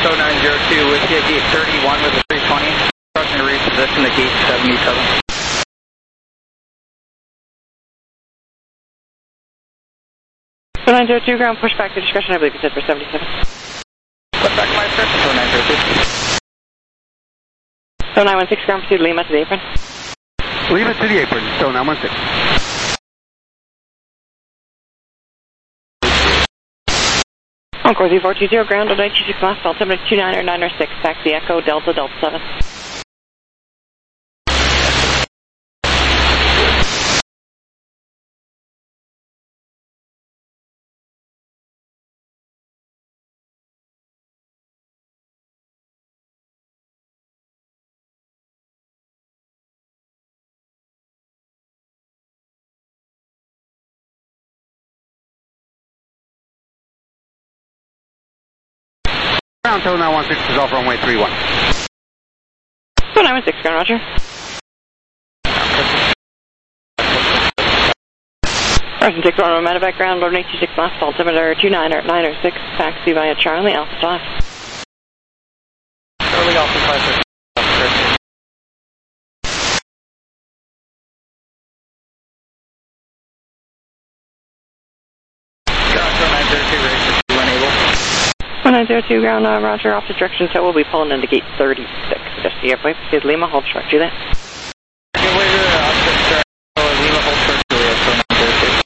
So 902 with you, gate 31 with the 320. Approaching to reposition the gate 77. So 902 ground, push back to discretion, I believe you said for 77. Push back to my discretion, so 902. So 916 ground, proceed Lima to the apron. Lima to the apron, so 916. Encore Z420 ground on 926 left, altimeter 29906, taxi Echo Delta Delta 7. Ground tow 916 is off runway 31. So 916 ground, roger. Person takes on medevac ground, Lord 826 left, altimeter 29906, taxi via Charlie Alpha 5. Charlie Alpha 5. Ground tow 902, ready for 2 enable. 902 ground, roger, off the direction, so we'll be pulling into gate 36. Just the airway, proceed Lima, hold short, Juliet. Lima, hold short, Juliet, so 902.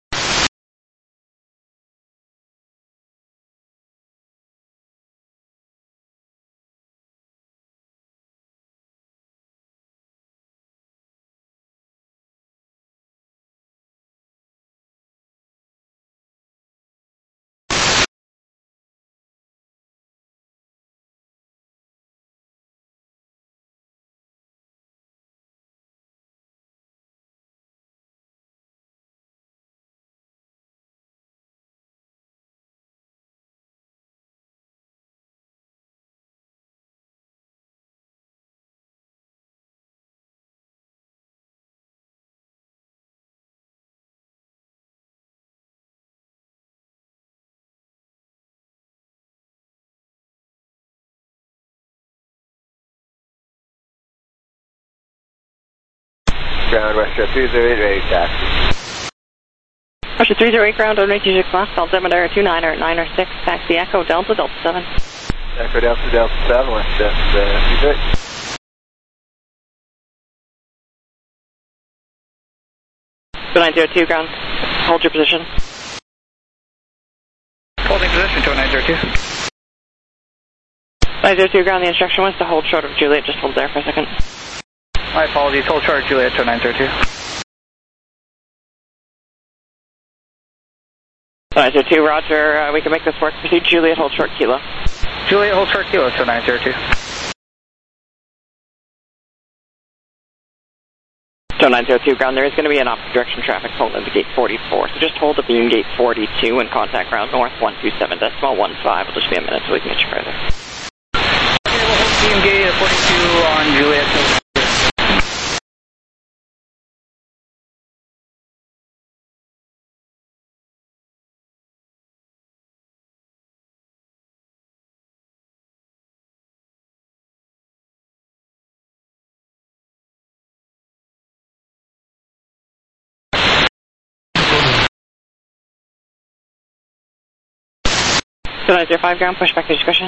Ground Western 308, ready taxi. Russia 308 ground, on 826 left, altimeter 29906, taxi Echo Delta Delta 7. Echo Delta Delta 7, Western 308. So 902 ground, hold your position. Holding position, tow 902. 902 ground, the instruction was to hold short of Juliet, just hold there for a second. My apologies, hold short, Juliet, tow 902. 902, roger, we can make this work. Proceed Juliet, hold short kilo. Juliet, hold short kilo, tow 902. So 902 ground, there is going to be an opposite direction traffic pulling into gate 44, so just hold the beam gate 42 and contact ground north 127.15. It'll just be a minute so we can get you further. Okay, we'll hold beam gate 42 on Juliet. So 905 ground, push back to discretion.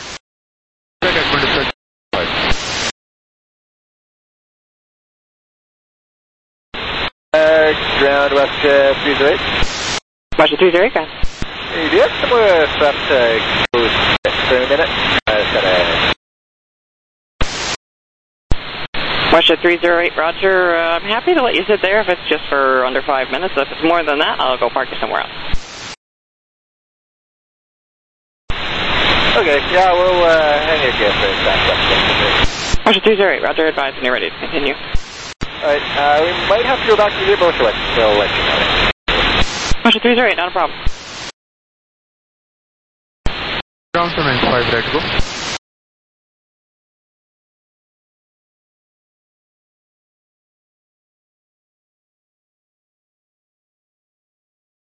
Ground West 308. Russia 308 ground. Yes, we're swept close for a minute. Russia 308, roger, I'm happy to let you sit there if it's just for under 5 minutes. If it's more than that, I'll go park you somewhere else. Okay, yeah, we'll hang your guess for that. Russia 308, roger, advise when you're ready to continue. Alright, we might have to go back to the boat, so we'll let you know. Russia 308, not a problem. Ground 295, ready to go.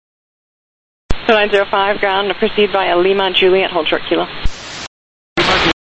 So 905 ground, proceed via Lima Juliet, hold short kilo.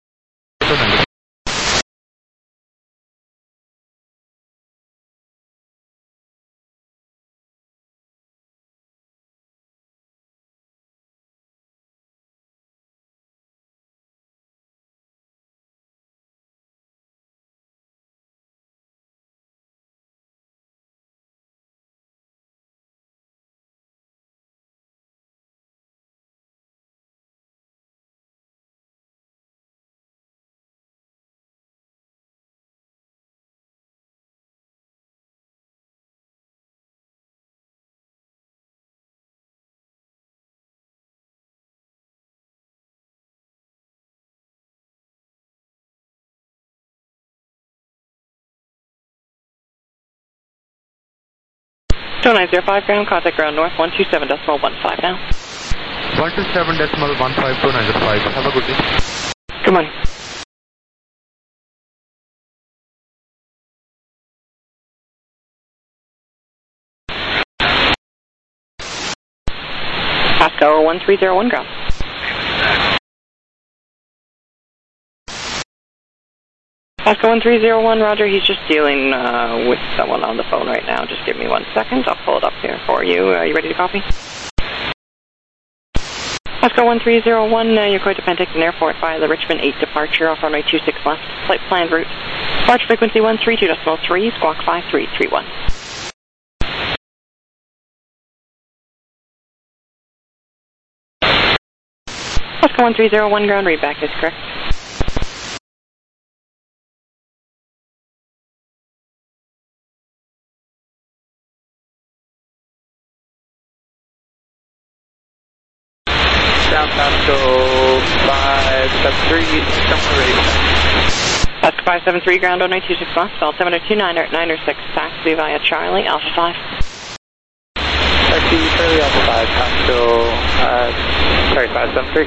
2905 ground, contact ground north 127.15 now. 127.15 to 905. Have a good day. Good morning. Pasco 1301 ground. Pasco 1301, Roger. He's just dealing with someone on the phone right now. Just give me 1 second. I'll pull it up here for you. Are you ready to copy? Pasco 1301, you're going to Penticton Airport via the Richmond 8 departure off runway 26 left. Flight planned route. Departure frequency 132.3, squawk 5331. Pasco 1301 ground, readback is correct. Down Pasco 573, somewhere ready. Pasco 573 ground, 0926 left, altimeter 296, taxi via Charlie, Alpha 5. Taxi Charlie Alpha 5, Pasco, 573.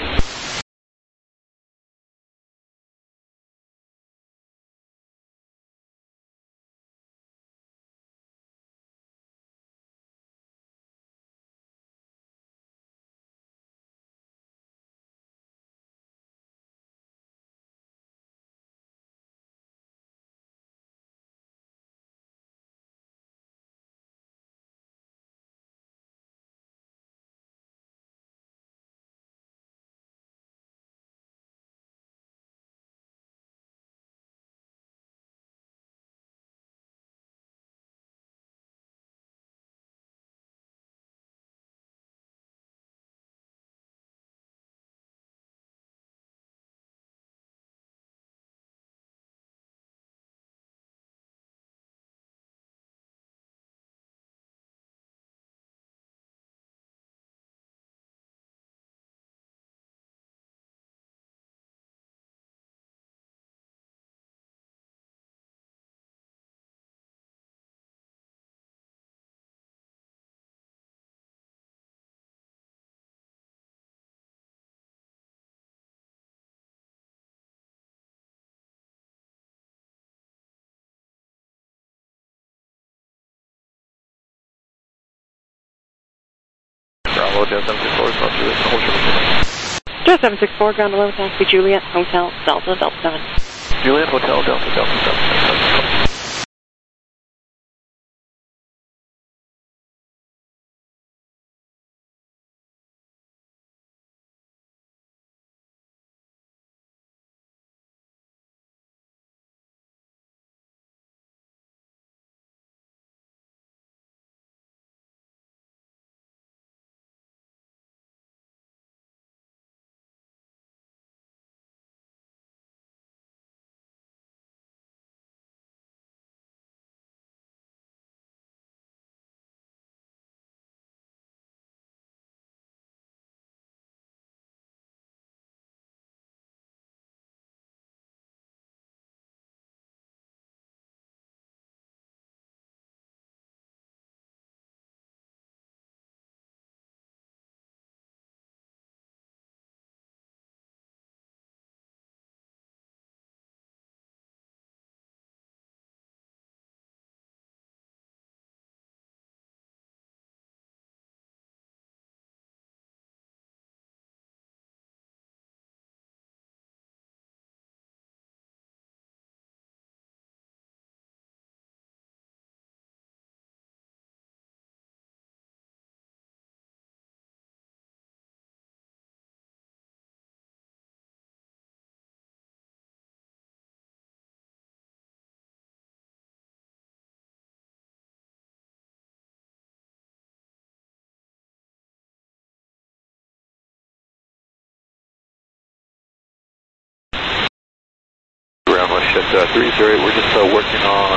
Bravo, Delta 764 is not Juliet, hold short. Delta 764 ground, 11 taxi Juliet, Hotel, Delta, Delta 7. Juliet, Hotel, Delta, Delta 7. At 308, we're just working on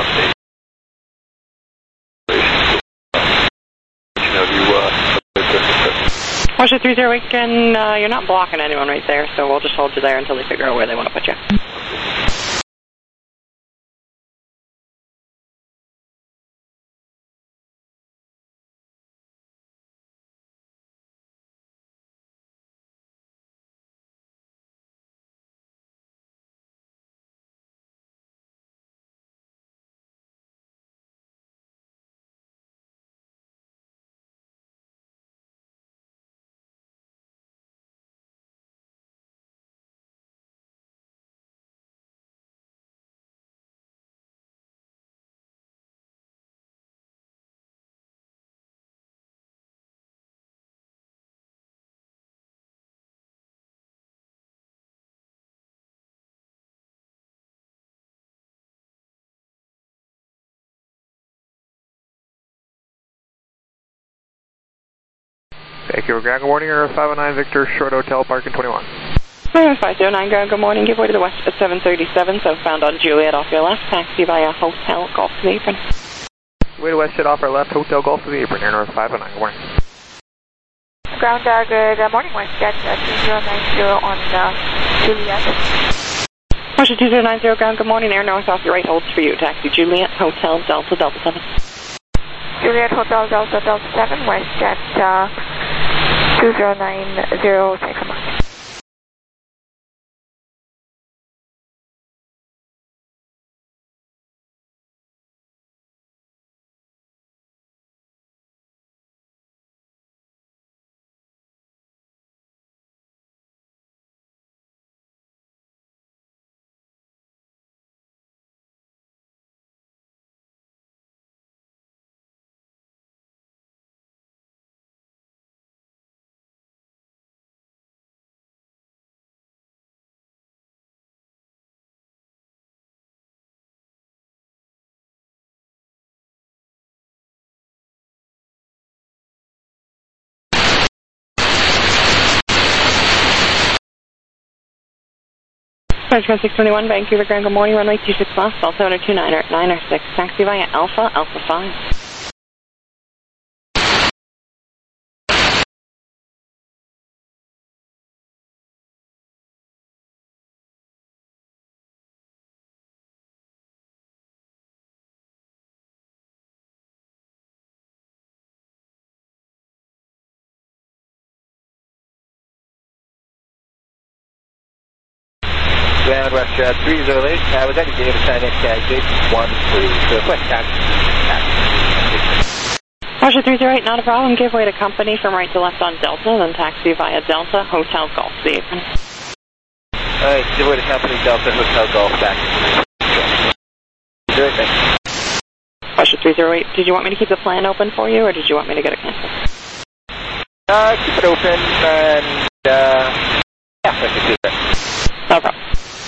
Russia 308, and you're not blocking anyone right there, so we'll just hold you there until they figure out where they want to put you. Accurate ground, good morning, Air 509 Victor, Short Hotel, Parking 21. 509 ground, good morning. Give way to the west at 737, southbound on Juliet off your left. Taxi via Hotel Golf to the apron. Way to west, jet off our left, Hotel Golf to the apron, Air North 509, good morning. Ground, good morning, WestJet 2090 on Juliet. Russia 2090 ground, good morning. Air North off your right, holds for you. Taxi Juliet, Hotel Delta, Delta 7. Juliet Hotel Delta Delta 7, WestJet 2090, take command. French 621, Vancouver ground, good morning. Runway 26 left, Altimeter 296. Taxi via Alpha, Alpha 5. Ground WestJet 308, was that your data sign-in gate 13, so West taxi. Russia 308, not a problem. Give way to company from right to left on Delta, then taxi via Delta, Hotel Golf to the apron. Alright, give way to company Delta, Hotel Golf, back. Sure, thanks. Russia 308, did you want me to keep the plan open for you, or did you want me to get it canceled? Keep it open, and, yeah, I can do that. No problem.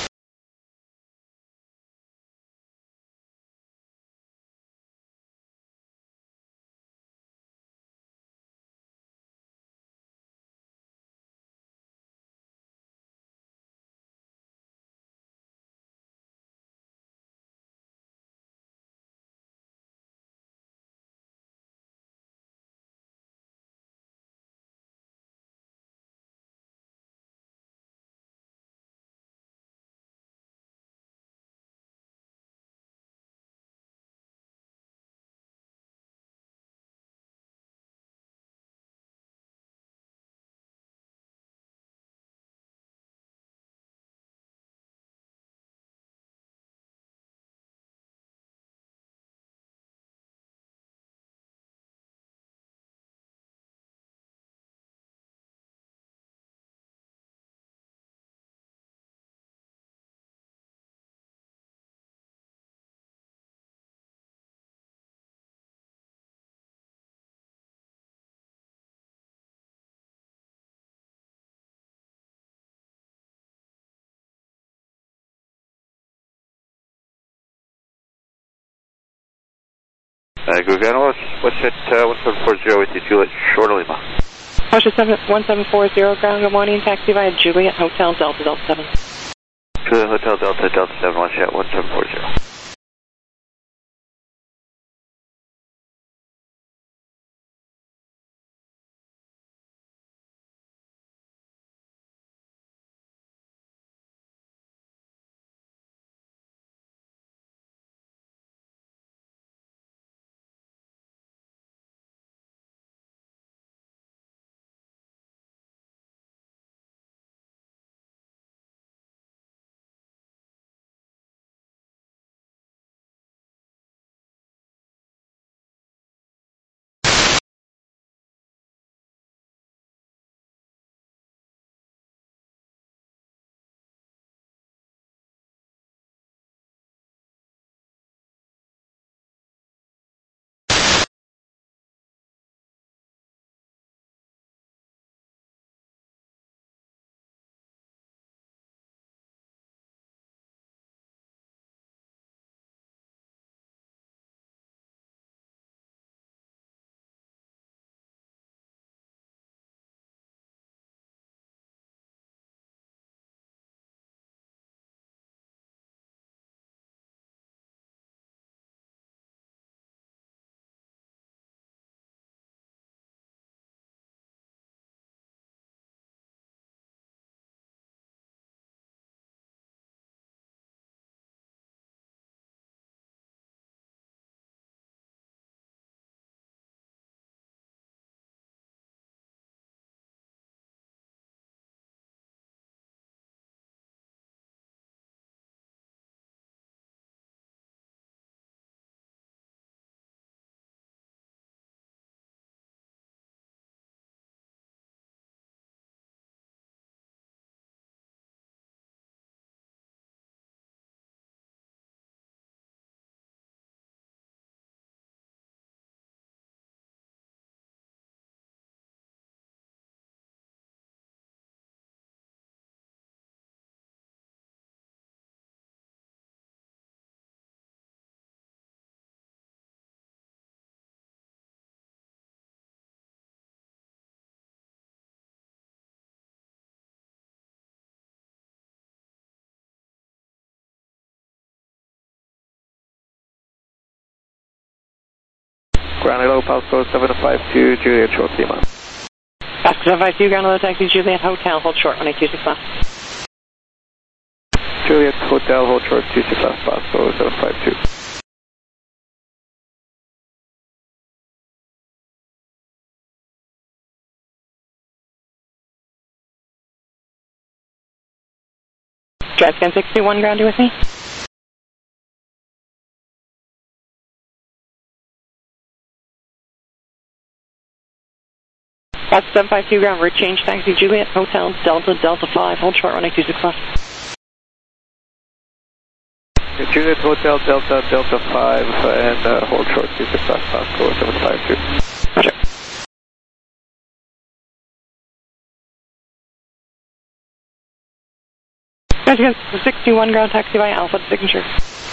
Good ground, what's it, 1740 with you, Juliet, Short Lima. Russia 1740 ground, good morning. Taxi via Juliet, Hotel Delta, Delta 7. Juliet Hotel Delta, Delta 7, WestJet 1740. Ground Hello, Pasco 752, Juliet, short Lima. Pasco 752, Ground Hello, Taxi Juliet Hotel, hold short, 126 left. Juliet Hotel, hold short, 26 left, Pasco 752. Drivescan 61, ground, you with me? Pasco 752, ground, route change, Taxi Juliet Hotel, Delta 5, hold short, 126 left. Juliet Hotel, Delta 5, and hold short, 26 left, Pasco 752. Roger. Drivescan 61, ground, taxi by Alpha, signature.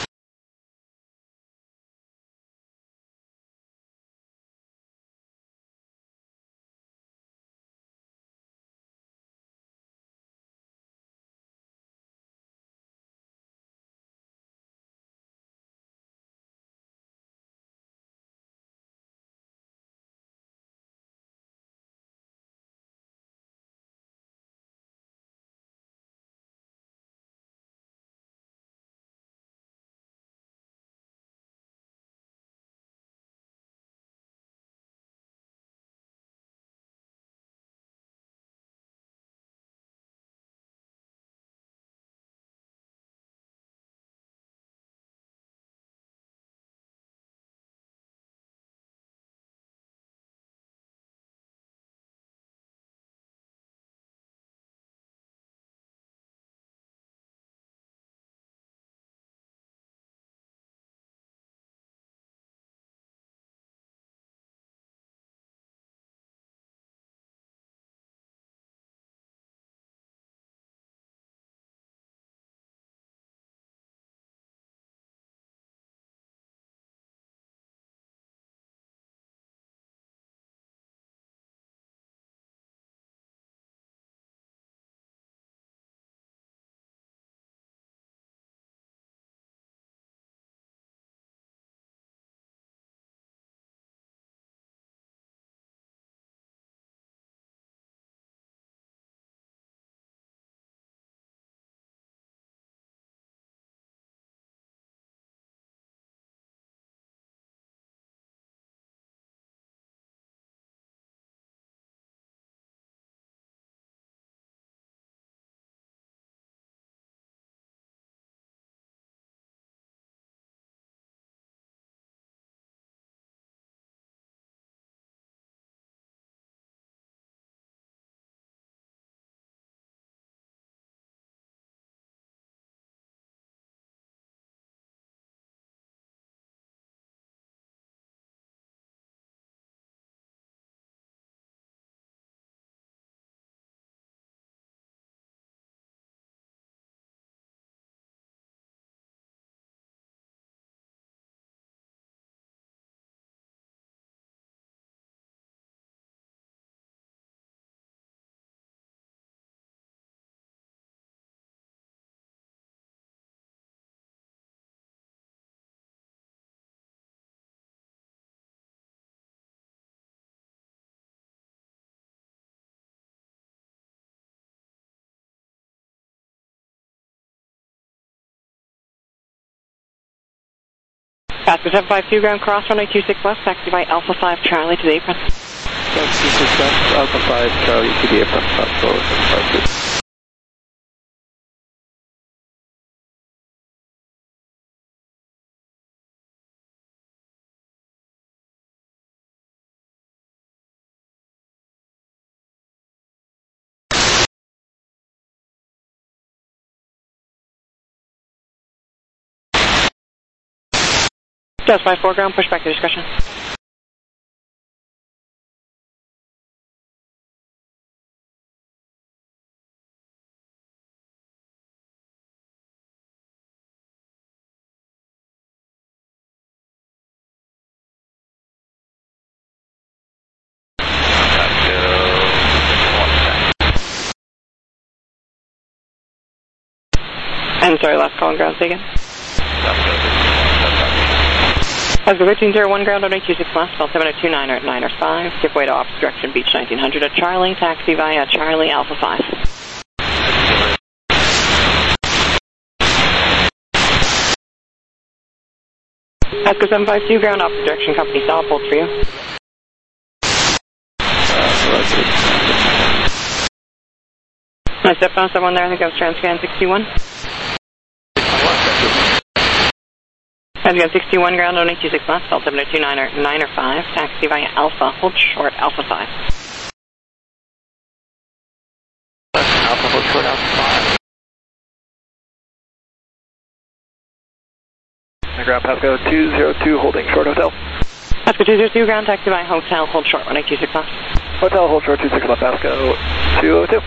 Pasco 752, ground cross, runway 26 left, taxi by Alpha 5 Charlie to the apron. Taxi 26 left, Alpha 5 Charlie to the apron, Pasco 752. Just by foreground, push back to discussion. And sorry, last call on ground, say again. Oscar 1301 ground on 826 left, call 7029 at 9 or 5. Skip way to opposite direction, beach 1900 at Charlie, taxi via Charlie Alpha 5. Oscar 752 ground opposite direction, company stop, hold for you. I stepped on someone there, I think I was Transcan 61. Transcan 61 ground on 826 left, call 7029 or 9 or 5. Taxi via Alpha, hold short, Alpha 5. Alpha, hold short, Alpha 5. Ground Pasco 202, holding short hotel. Pasco 202 ground, taxi via hotel, hold short, 1826 left. Hotel, hold short 26 left, Pasco 202.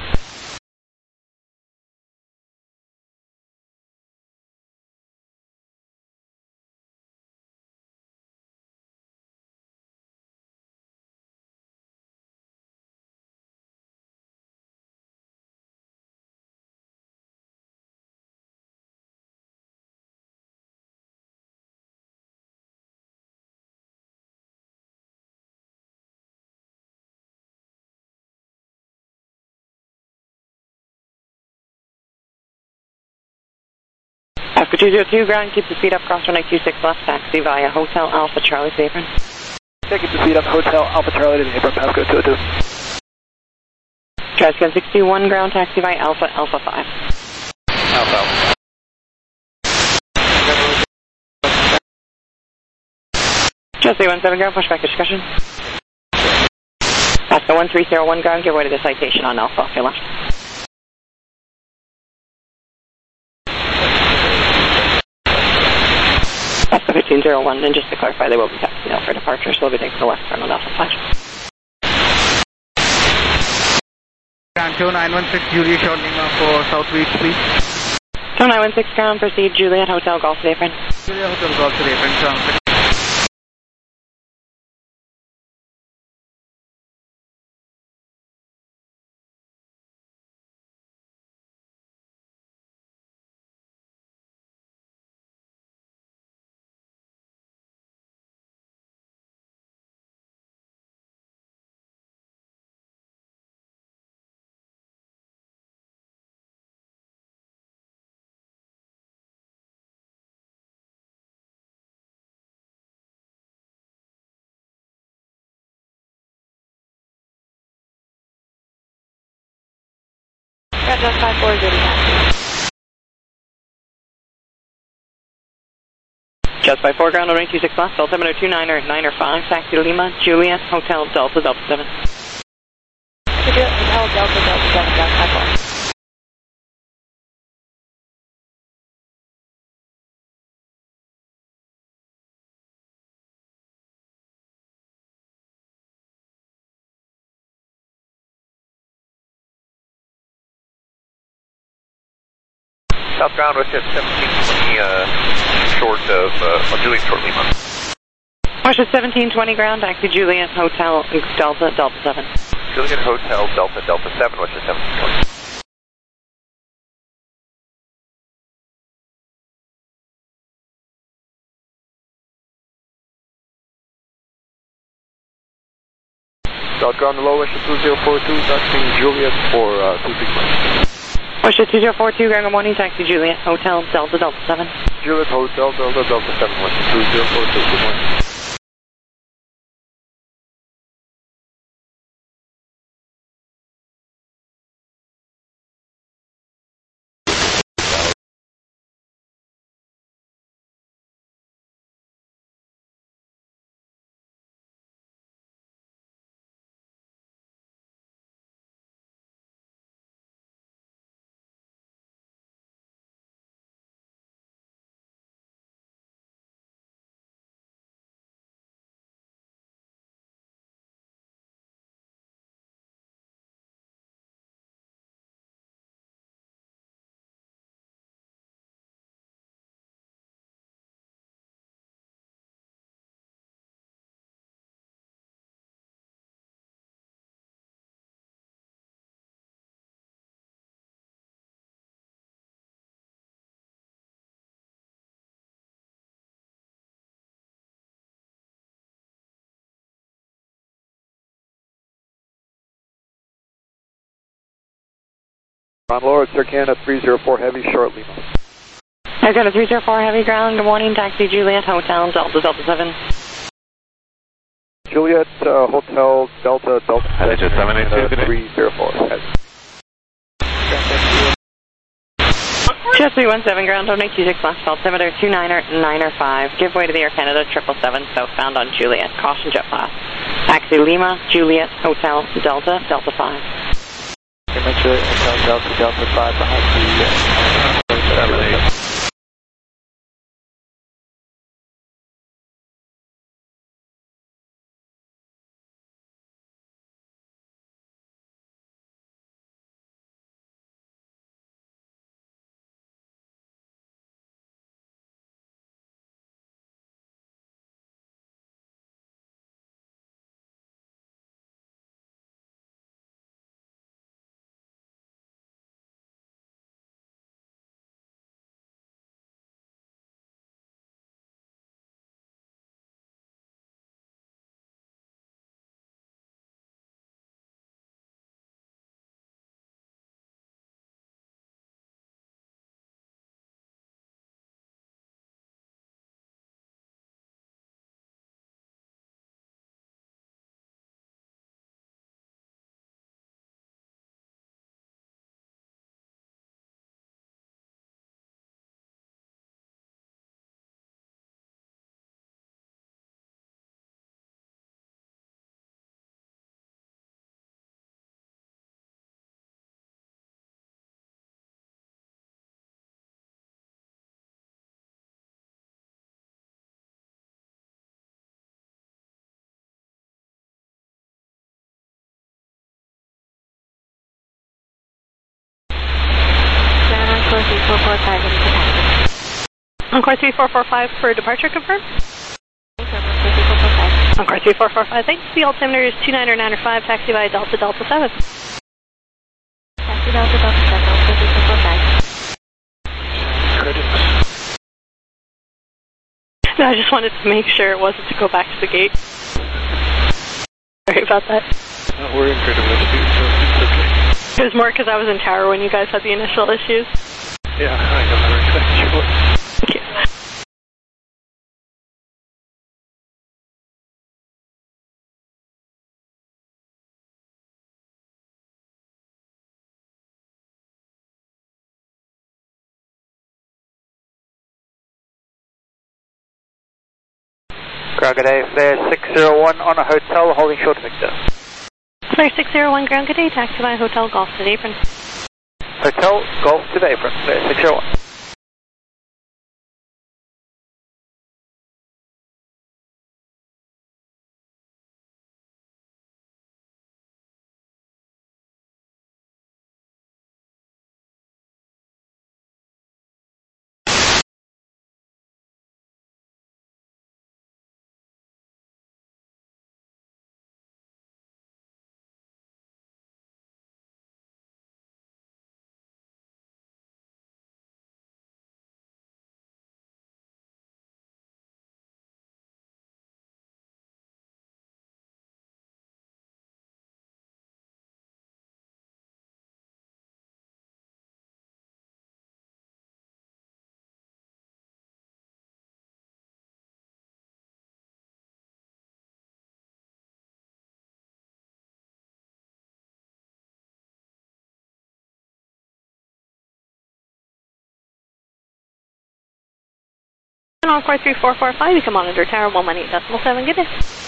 Pasco 202 ground, keep the speed up, cross 1826 left, taxi via Hotel Alpha Charlie to the apron. Keep the speed up, Hotel Alpha Charlie to the apron, Pasco 202. Transcan 61 ground, taxi via Alpha, Alpha 5. Alpha. Just 17 ground, pushback discussion. Pasco 1301 ground, give way to the citation on Alpha, off your left. Pasco 1501, and just to clarify, they will be taxiing out for departure, so they'll be taking the left turn on Alpha 5. Ground 2916, Juliet Short Lima for South Beach, please. 2916 ground, proceed Juliet Hotel Golf to the apron. Juliet Hotel Golf to the apron, ground. Just 54 Juliet. Just by 4 ground on 826 left, Delta 7029 or 9 or 5, taxi to Lima, Juliet Hotel Delta Delta 7. Juliet Hotel Delta Delta 7, ground 54. Southbound with it 1720 short of Juliet Short Lima. Russia 1720 ground, taxi Juliet Hotel Delta Delta 7. Juliet Hotel Delta Delta 7, Russia 1720. Southbound low Russia 2042, taxiing Juliet for 261. Russia 2042 ground, good morning, taxi Juliet Hotel Delta Delta 7. Juliet Hotel Delta Delta 7, Russia 2042, good morning. On Lord, Circana 304 Heavy, short Lima. I've got a 304 Heavy ground. Good morning, taxi Juliet, Hotel, Delta, Delta 7. Juliet, Hotel, Delta, Delta 7. 304 Heavy. Just 317 ground, donate 26 last call, altimeter 29905. Give way to the Air Canada 777 southbound on Juliet. Caution jet blast. Taxi Lima, Juliet, Hotel, Delta, Delta 5. Make sure Hotel, Delta, Delta 5 behind the 7-8. Encore 3445 for departure confirmed. Encore 3445, thanks. The altimeter is 29905, taxi by Delta, Delta 7. Taxi Delta, Delta 7, Encore 3445. Critics. No, I just wanted to make sure it wasn't to go back to the gate. Sorry about that. We're in critical too, so it's okay. It was more because I was in tower when you guys had the initial issues. Yeah, I know how exactly you were. Thank you. Ground, good day, Flare 601 on a hotel, holding short Victor. Flare 601, ground, good day, taxi by Hotel Golf to the apron. Hotel, Golf to the apron, Flare 601. Encore 3445, you can monitor tower 118.7, good day.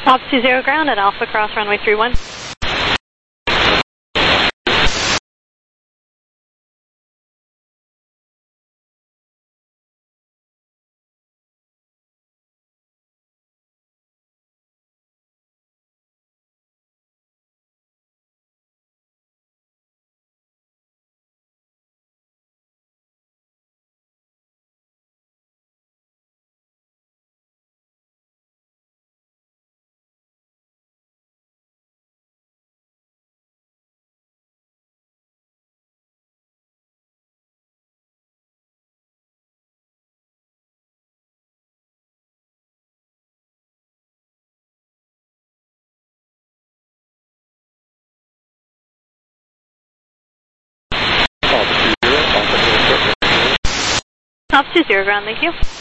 Ops 20 ground at Alpha Cross runway 31. Ops 20 ground, thank you.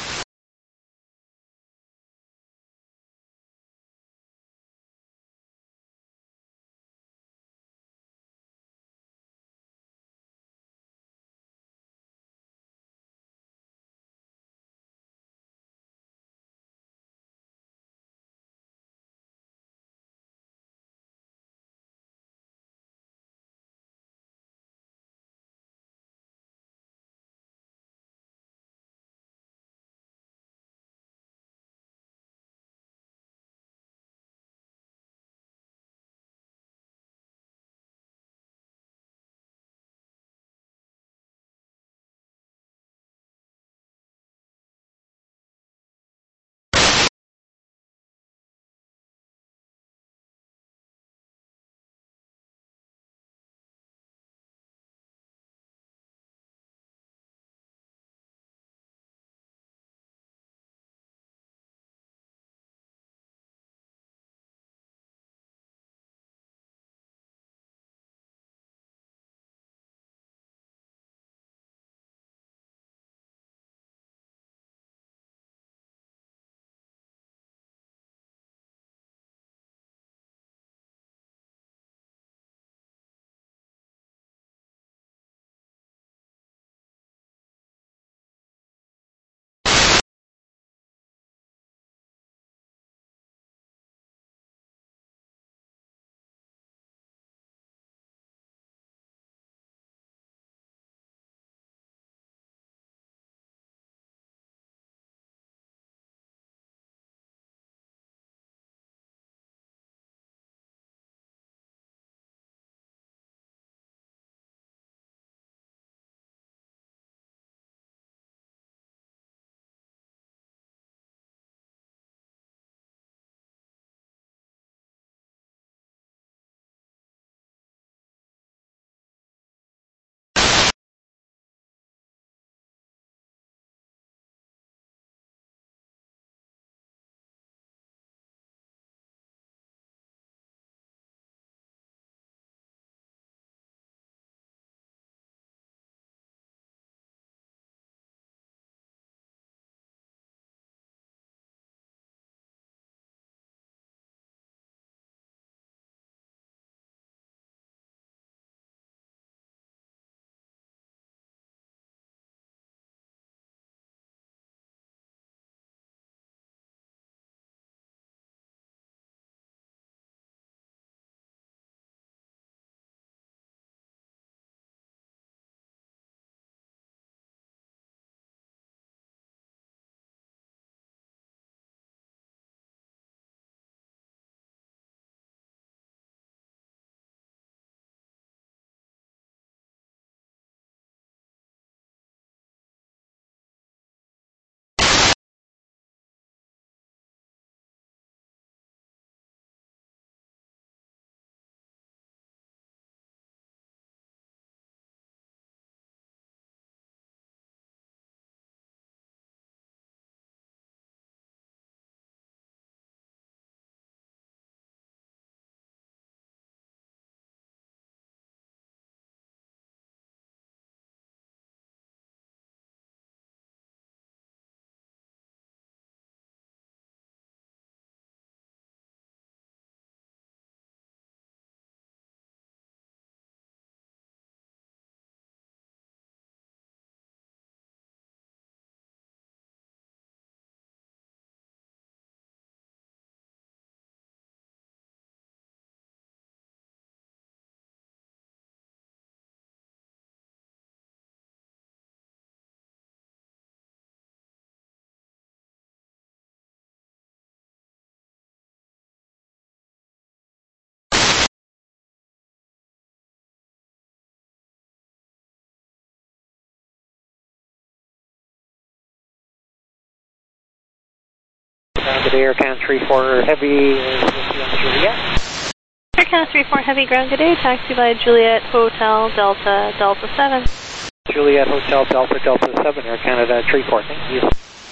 ground today, Aircan 34 Heavy, Juliet. Aircan 34 Heavy, ground good day, taxi by Juliet Hotel Delta Delta 7. Juliet Hotel Delta Delta 7, Air Canada 34, thank you.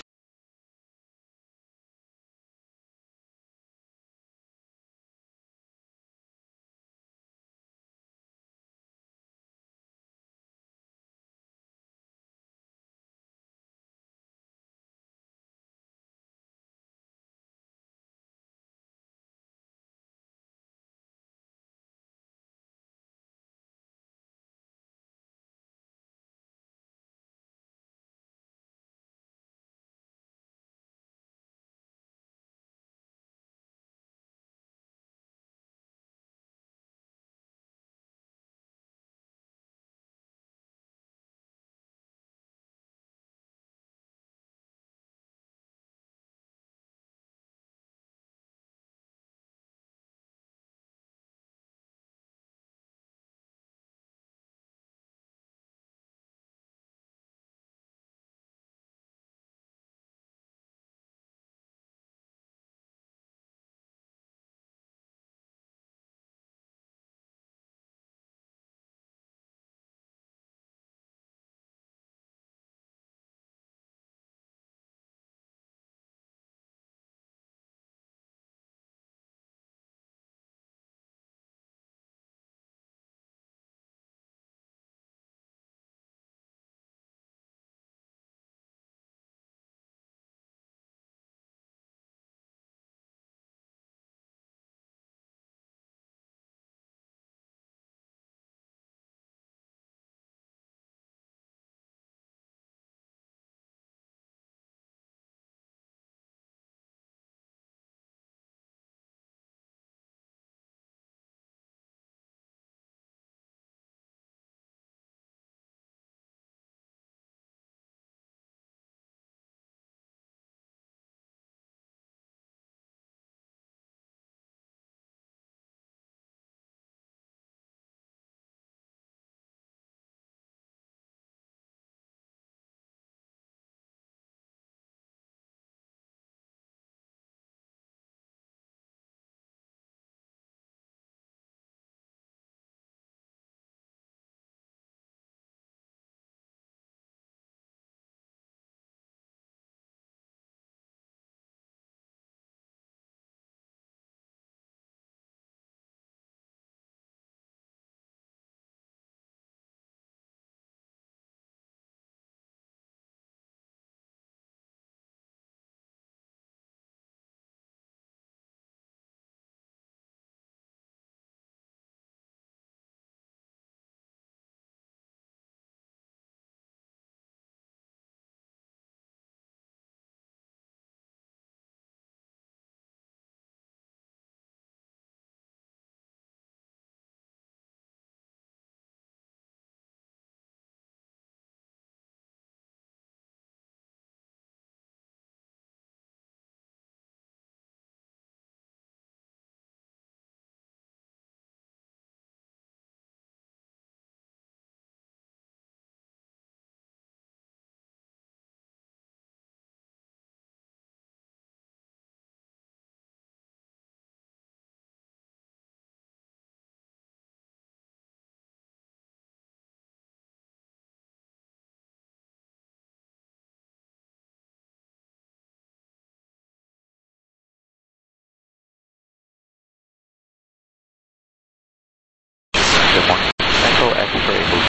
Good morning. Echo X-ray.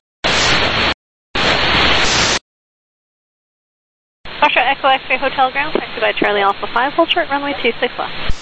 Foxtrot Echo X-ray Hotel ground, taxi by Charlie Alpha 5, hold short runway 26 left.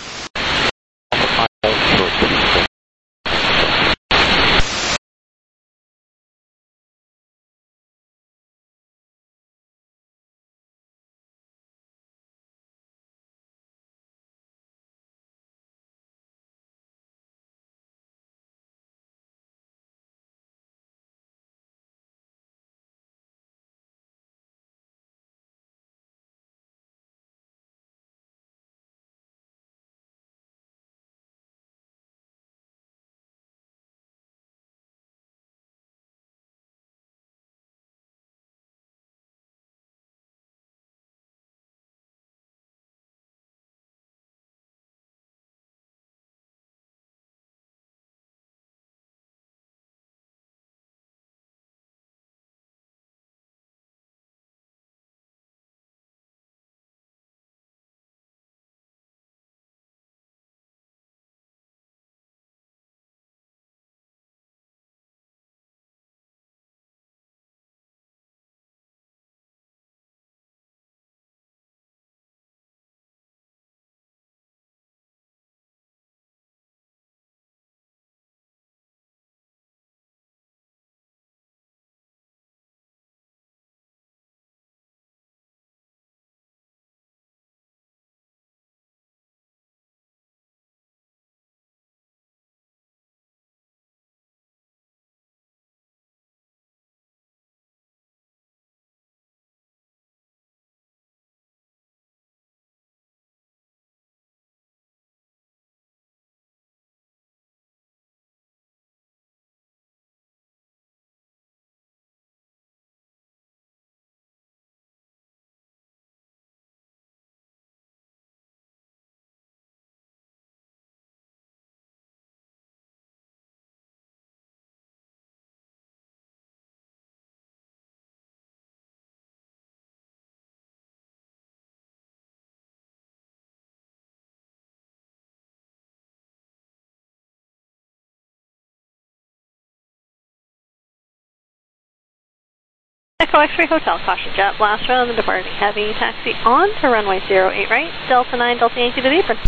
Echo X-Ray Hotel, caution jet blast from the departing heavy. Taxi on to runway 08 right, Delta 9, Delta Yankee to the apron.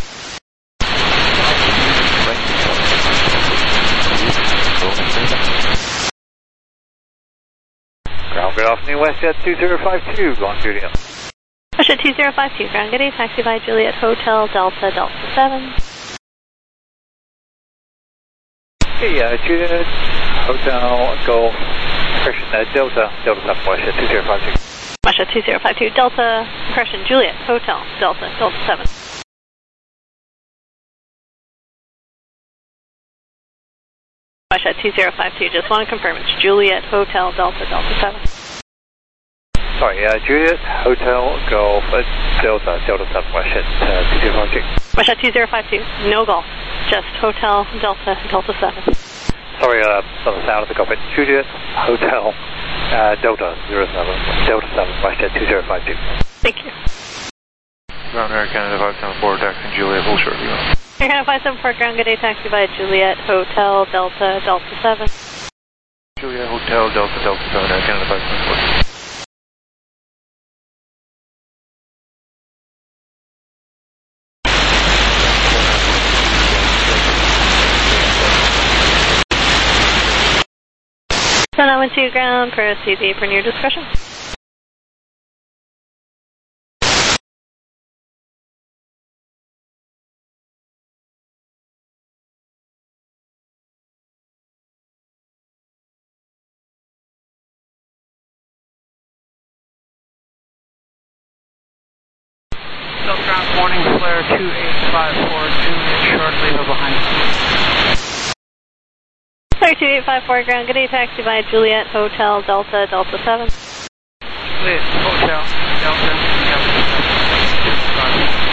Ground, good afternoon, WestJet 2052, go on Juliet. WestJet 2052, ground good day, taxi by Juliet Hotel, Delta, Delta 7. Hey, Juliet Hotel, Golf, Christian, Delta, Delta 7, WestJet 2052. WestJet 2052, Delta, Compression, Juliet Hotel, Delta, Delta 7. WestJet 2052, just want to confirm it's Juliet Hotel, Delta, Delta 7. Sorry, Juliet Hotel, Golf, Delta, Delta 7, WestJet 2052. WestJet 2052, no golf, just Hotel, Delta, Delta 7. Sorry, on the sound of the cockpit. Juliet Hotel, Delta 07, Delta 7, WestJet 2052. Thank you. Ground Air Canada 574, taxi Juliet, hold short, Air Canada 574, ground good day, taxi by Juliet Hotel, Delta, Delta 7. Juliet Hotel, Delta, Delta 7, Air Canada 574. So now into ground, proceed the apron, your discretion. Ground warning, flare 2854, Juliet shortly behind. Sorry, 2854, ground good day, taxi by Juliet Hotel, Delta, Delta 7. Juliet Hotel, Delta, Delta 7.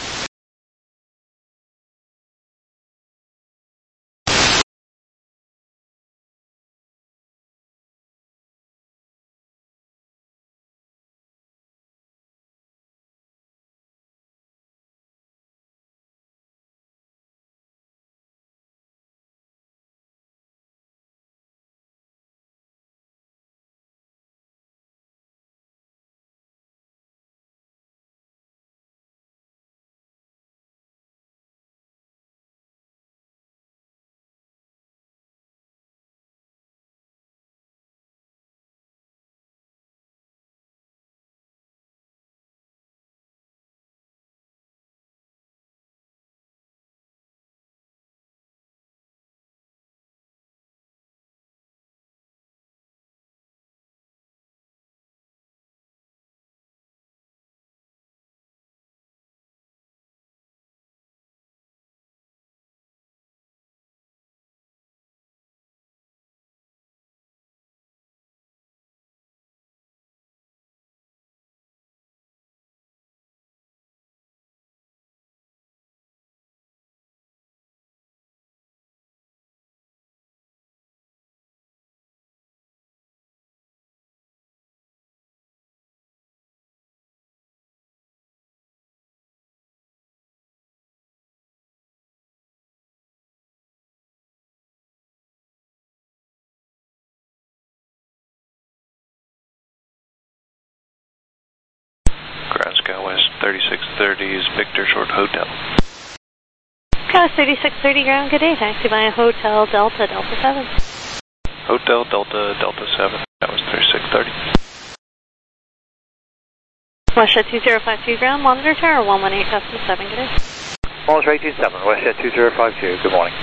Ground Skywest 3630 is Victor Short Hotel. Coast 3630, ground good day, taxi by Hotel, Delta, Delta 7. Hotel, Delta, Delta 7, that was 3630. WestJet 2052, ground monitor tower 118, custom 7, good day. Monitor 187, WestJet 2052, good morning.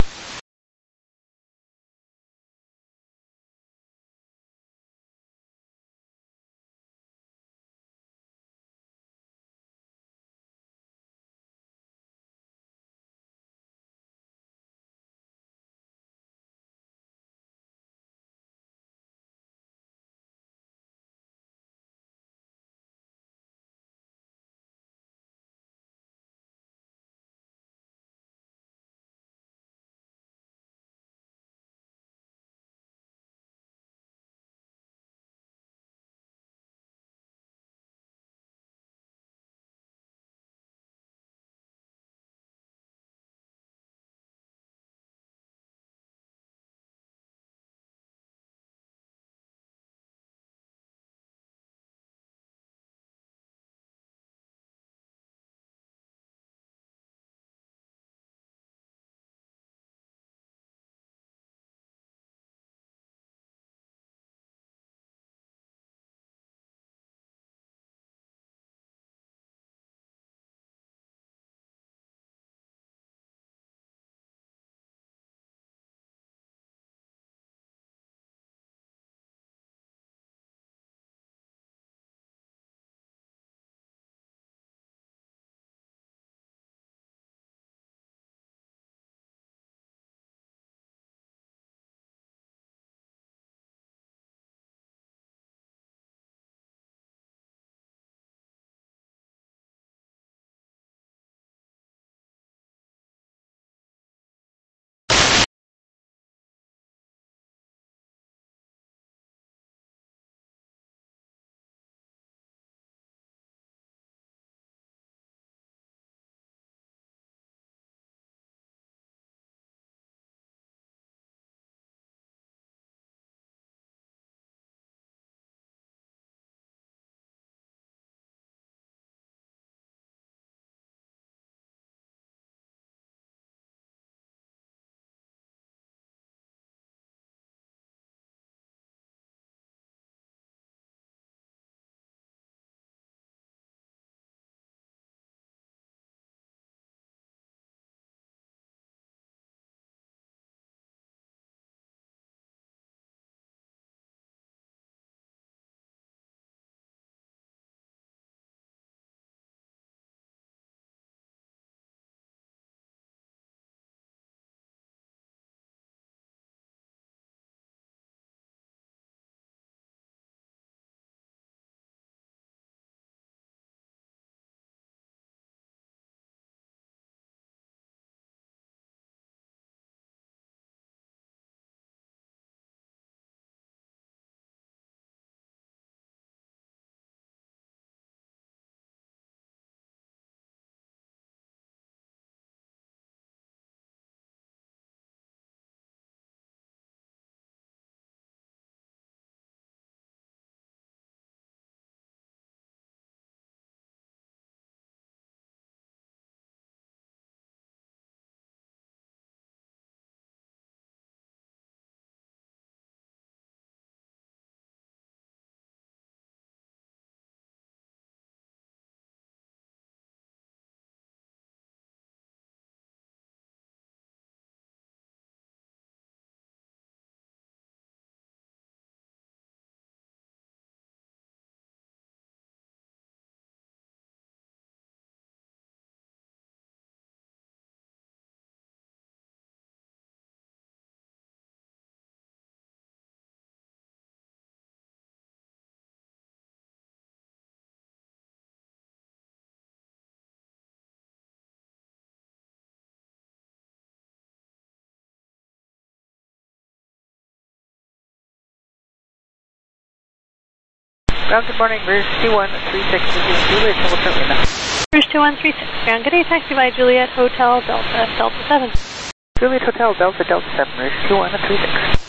Good morning, Rouge 2136, Juliet, Hamilton, Lima. Rouge 2136, ground, good day, taxi by Juliet Hotel Delta, Delta 7. Juliet Hotel Delta, Delta 7, Rouge 2136.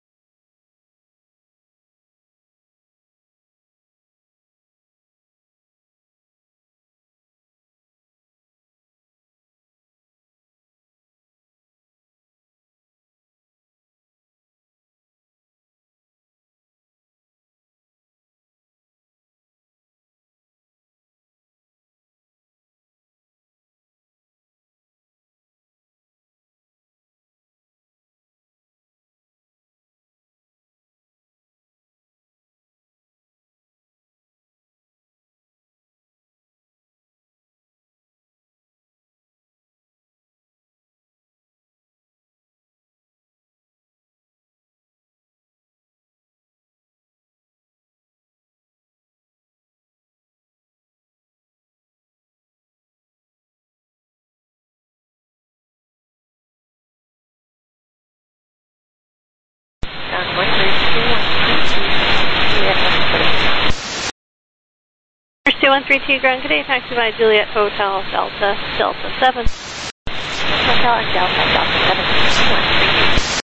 Rouge 2132, ground, good day, taxi by Juliet Hotel Delta, Delta 7. Hotel and Delta, Delta 7, 2132.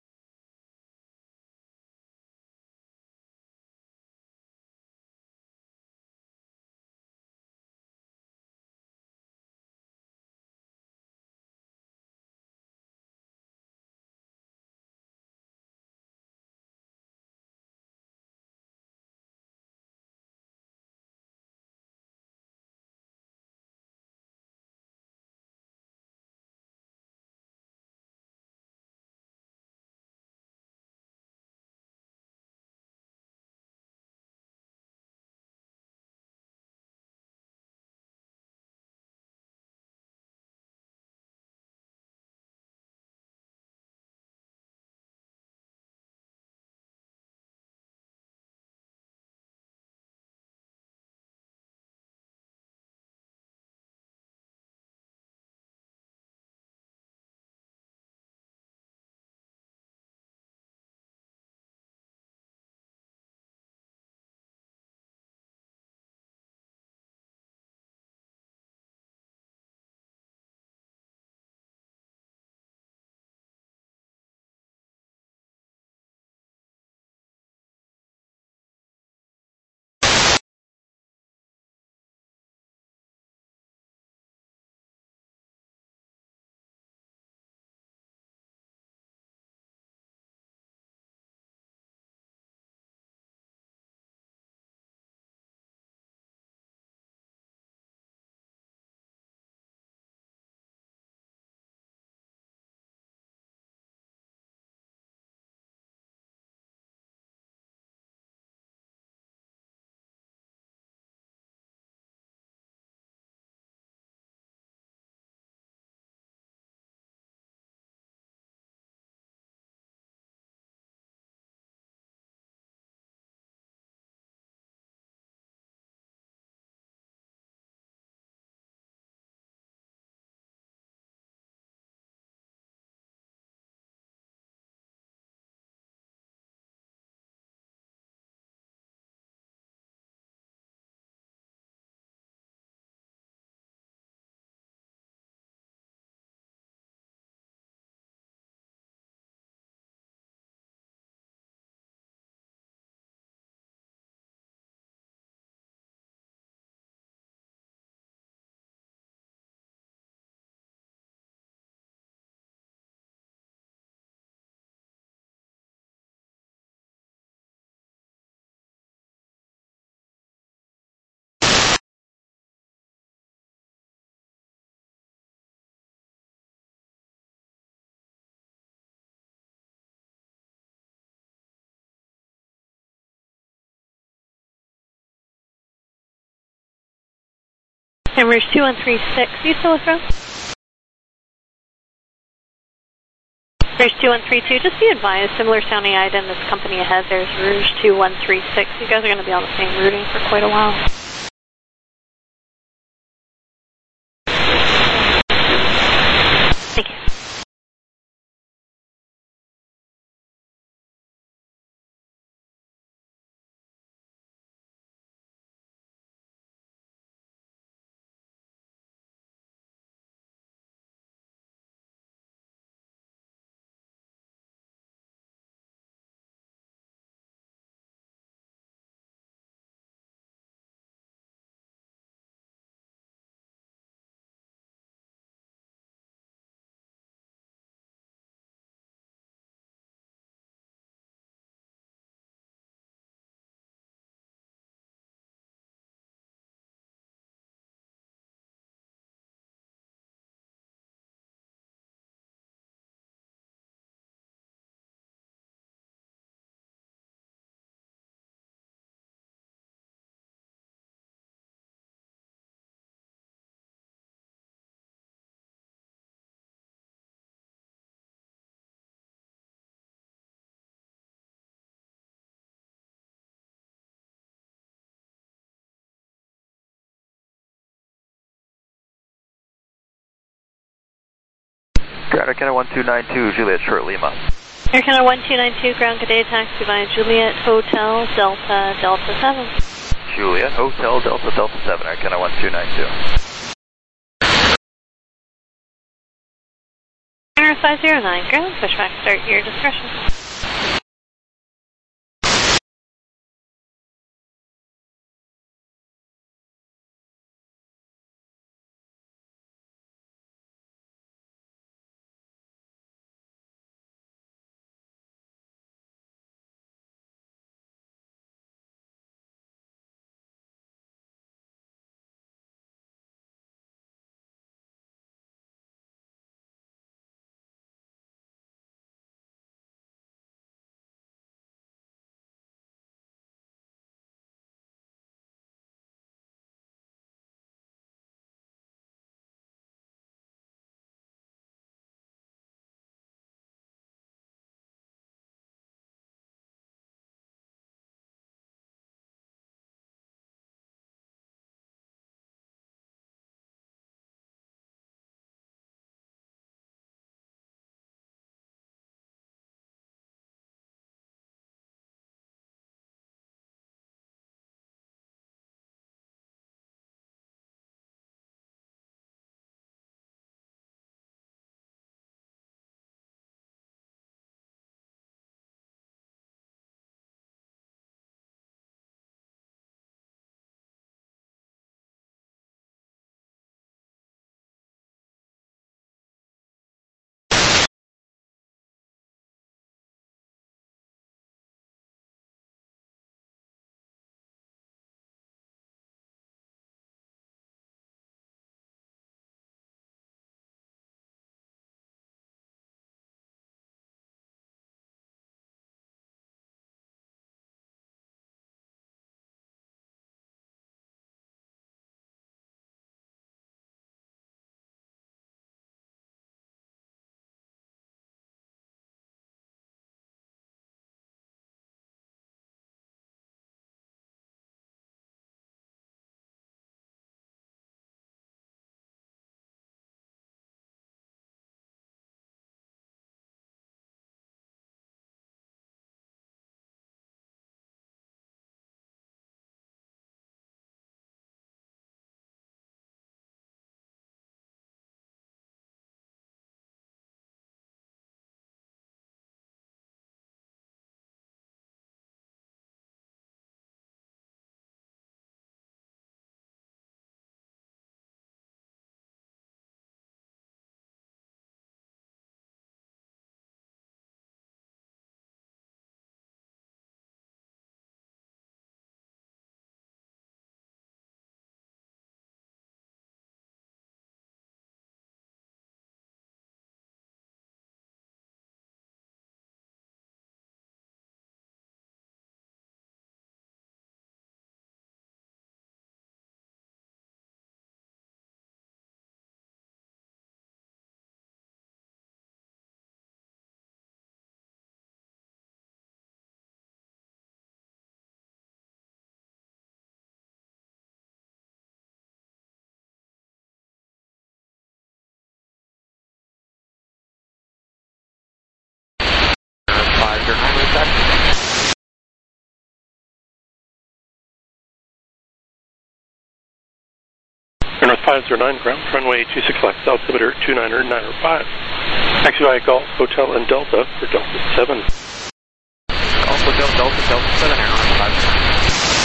And Rouge 2136, you still with us? Rouge 2132, just be advised, similar sounding item this company ahead, there's Rouge 2136. You guys are going to be on the same routing for quite a while. Thank you. Ground Air Canada 1292, Juliet, short Lima. Air Canada 1292, ground good day, taxi via Juliet, Hotel, Delta, Delta 7. Juliet, Hotel, Delta, Delta 7, Air Canada 1292. 509, ground, pushback, start your discretion. North 509, ground, runway 26 left, altimeter 29er, 905. Taxi via Golf, Hotel, and Delta for Delta 7. Golf, Hotel, Delta, Delta 7, Air North 509.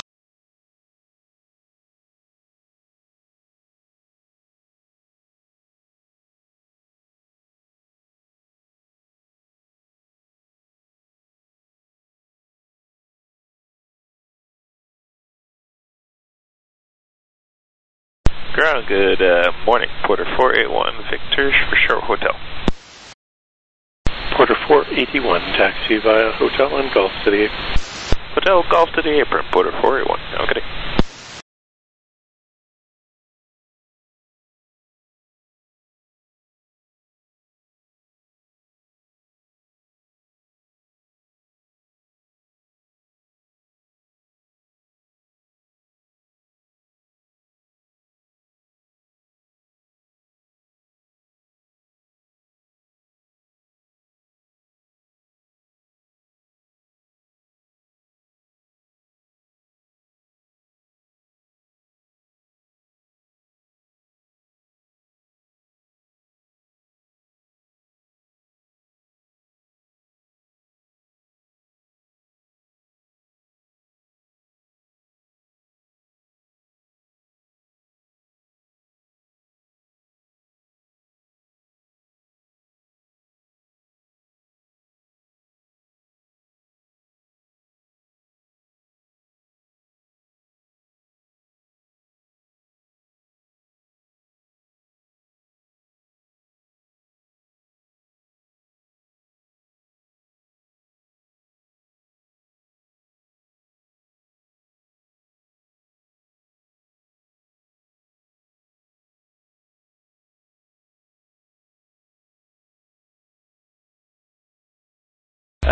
Ground, good morning. Porter 481, Victor for short Hotel. Porter 481, taxi via Hotel and Golf to the apron. Hotel, Golf to the apron, Porter 481. Okay.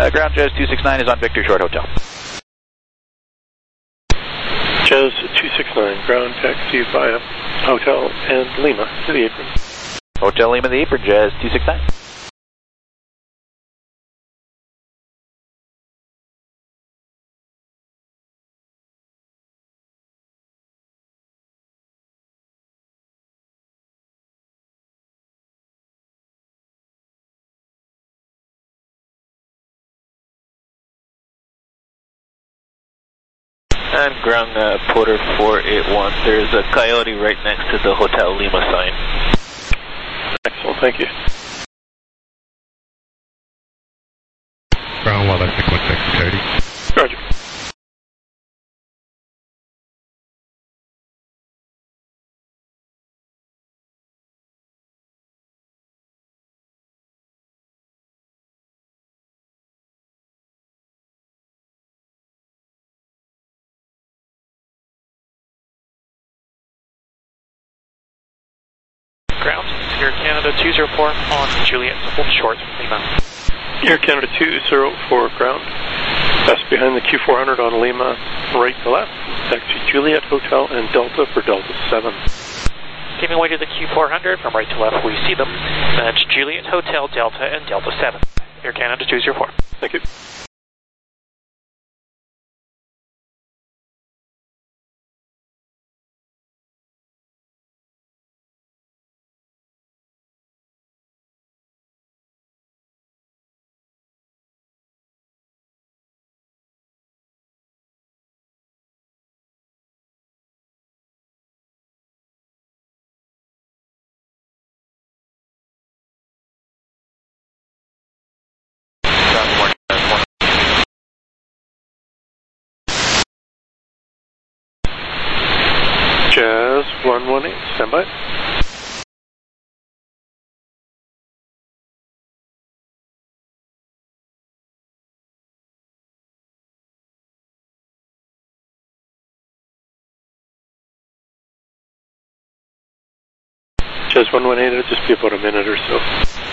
Ground Jazz 269 is on Victor Short Hotel. Jazz 269, ground taxi via Hotel and Lima to the apron. Hotel Lima, the apron, Jazz 269. And ground Porter 481, there's a coyote right next to the Hotel Lima sign. Excellent, thank you. Ground weather 616 Roger. Ground, Air Canada 204 on Juliet, hold short, Lima. Air Canada 204 ground. That's behind the Q400 on Lima, right to left. Taxi Juliet Hotel and Delta for Delta 7. Giving way to the Q400 from right to left, we see them. That's Juliet Hotel, Delta, and Delta 7. Air Canada 204. Thank you. Jazz 118, standby. Jazz 118, it'll just be about a minute or so.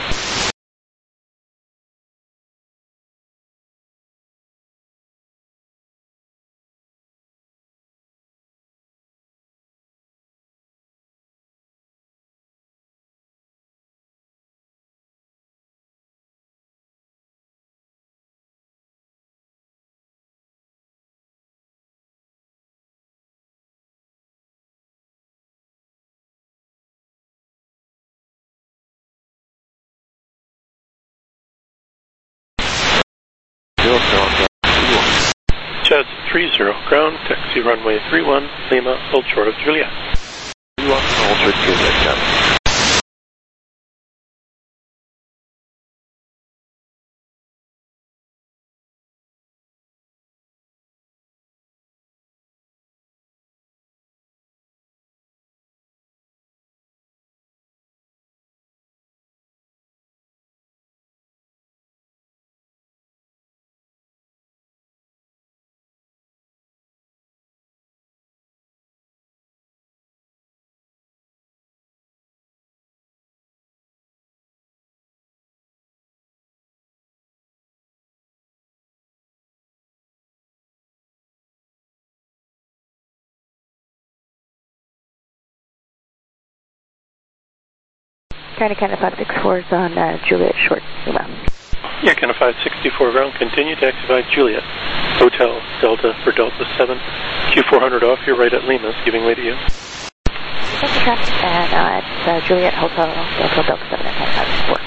Jazz 30, ground, taxi runway 31, Lima, hold short of Juliet. 31, hold short of Juliet, Jazz. Canada 564 is on Juliet Short, Lima. Yeah, Canada 564 ground, continue taxi by Juliet, Hotel, Delta for Delta 7, Q400 off, you're right at Lima's, giving way to you. Thank you, traffic, and it's Juliet Hotel, Delta 7 at Canada 564.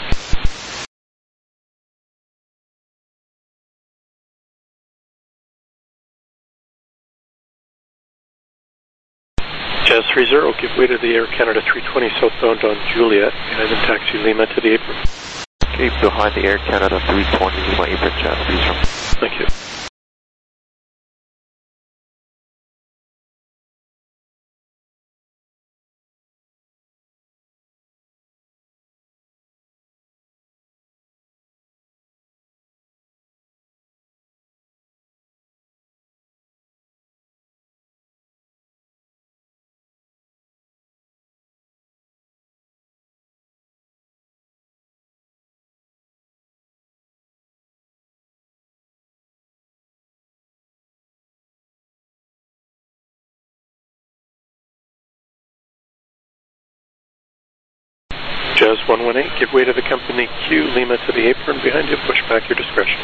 Jazz 30, give way to the Air Canada 320 southbound on Juliet, behind the taxi Lima to the apron. Okay, behind the Air Canada 320 Lima apron, Jazz 30. Thank you. Jazz 118, give way to the company Q, Lima to the apron behind you, push back your discretion.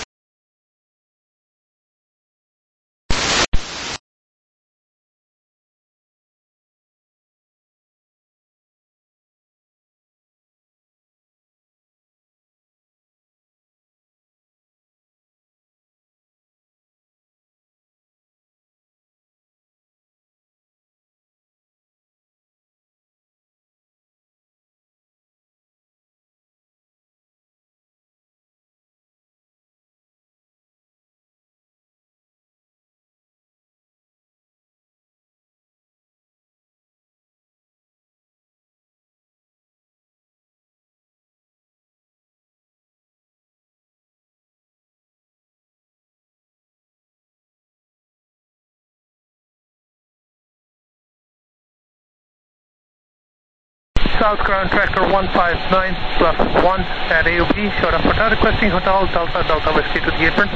South Ground Tractor 159 plus 1 at AOP, short of Hotel, requesting Hotel Delta Delta Whiskey to the apron.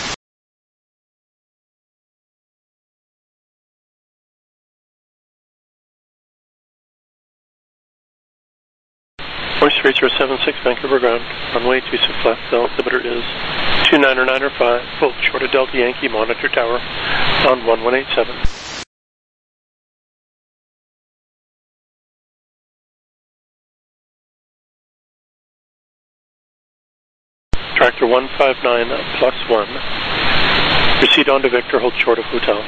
Voice Racer 76, Vancouver ground, runway 26 left, altimeter is 299.5, full short of Delta Yankee, monitor tower, on 1187. Tractor 159 plus 1. Proceed on to Victor, hold short of Hotel.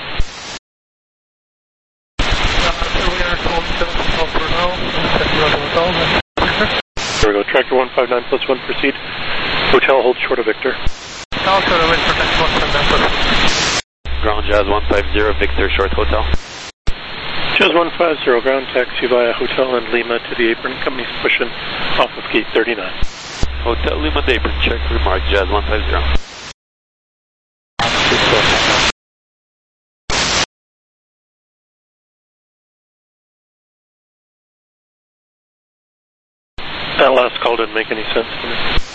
There we go, Tractor 159 plus 1, proceed. Hotel, hold short of Victor. Ground Jazz 150, Victor, short Hotel. Jazz 150, ground taxi via Hotel and Lima to the apron. Company's pushing off of gate 39. Hotel Lima to apron, check remark, Jazz 150. That last call didn't make any sense to me.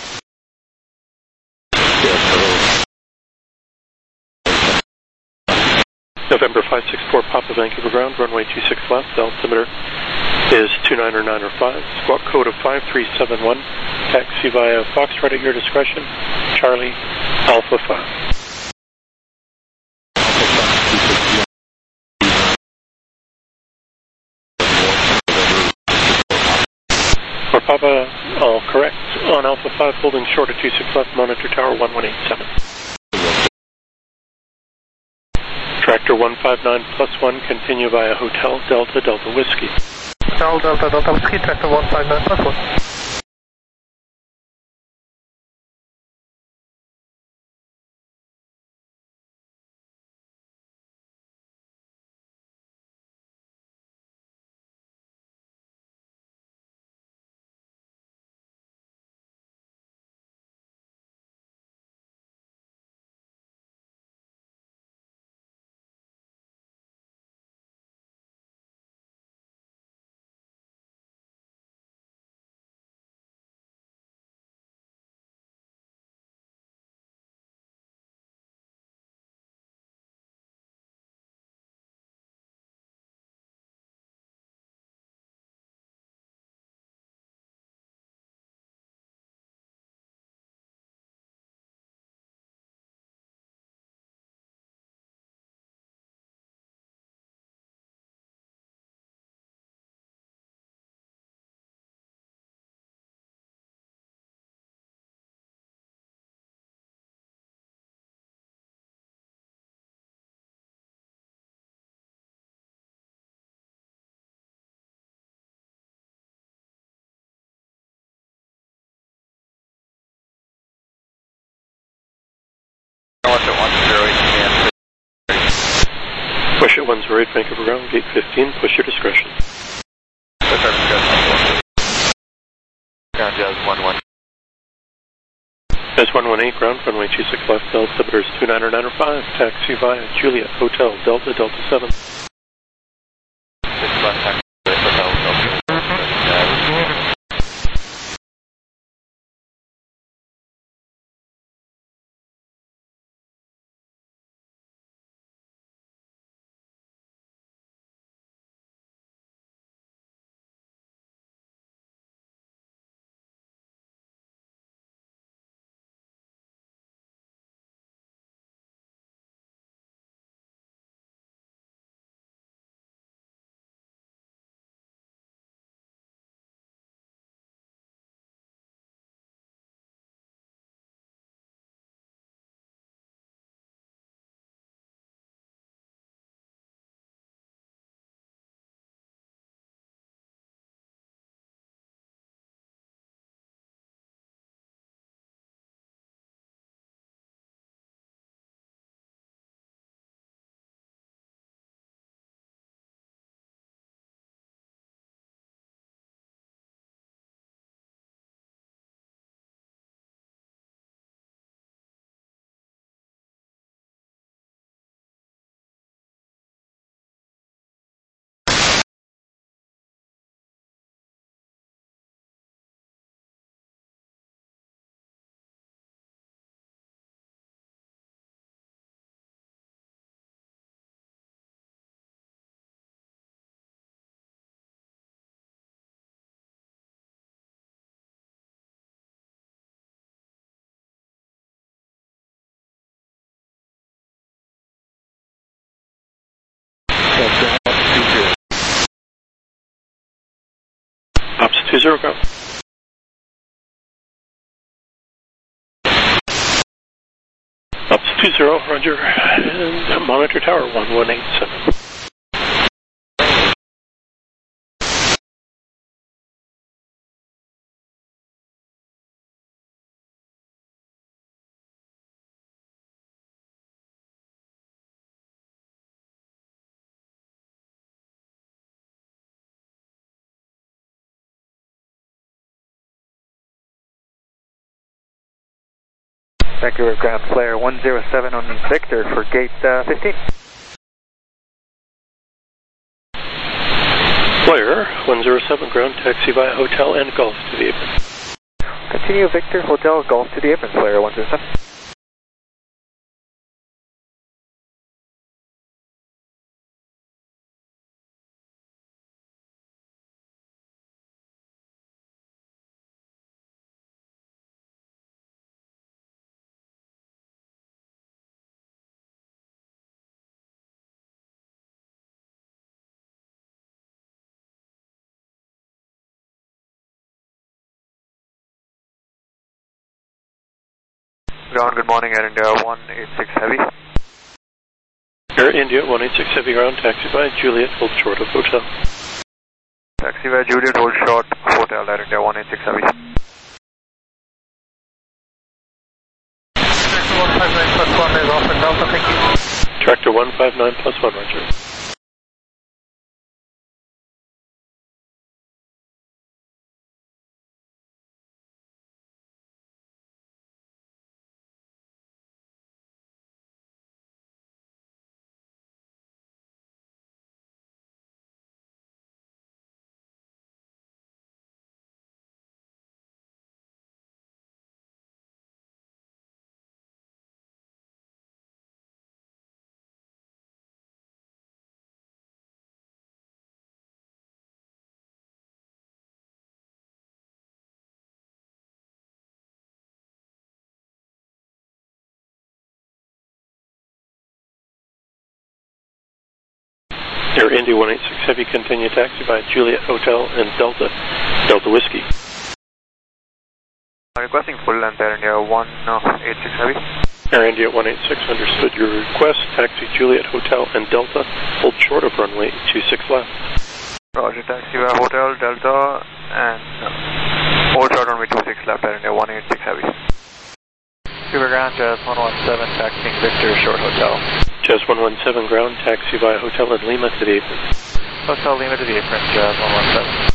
November 564, Papa Vancouver ground, runway 26 left, altimeter is 299.5, squawk code of 5371, taxi via Foxtrot at your discretion, Charlie Alpha 5. For Papa, all correct, on Alpha 5, holding short at 26 left, monitor tower 1187. Tractor 159 plus 1, continue via Hotel Delta Delta Whiskey. Hotel Delta Delta Whiskey, Tractor 159 plus 1. Push at 108, Vancouver ground, gate 15, push your discretion. Ground Jazz 11. Jazz 118, ground, runway 26 left, altimeter is 299.5, taxi via Juliet Hotel Delta Delta 7. 6 left, taxi Hotel Delta. 20 ground. Ops 20, roger, and monitor tower 1187. Vancouver ground flare 107 on Victor for gate 15. Flare 107 ground, taxi via hotel and golf to the apron. Continue Victor, hotel, golf to the apron, flare 107. Ground, good morning, Air India 186 Heavy. Air India 186 Heavy ground, taxi via Juliet, hold short of hotel. Taxi via Juliet, hold short, hotel, Air India 186 Heavy. Tractor 159 plus 1, roger. Air India 186 Heavy, continue taxi by Juliet Hotel and Delta Whiskey. Requesting full length Air India 186 Heavy. Air India 186, understood your request. Taxi Juliet Hotel and Delta, hold short of runway 26 left. Roger, taxi by Hotel, Delta, and hold short runway 26 left, Air India 186 Heavy. Vancouver ground, Jazz 117, taxiing Victor, short hotel. Jazz 117 ground, taxi via Hotel in Lima to the apron. Hotel Lima to the apron, Jazz 117.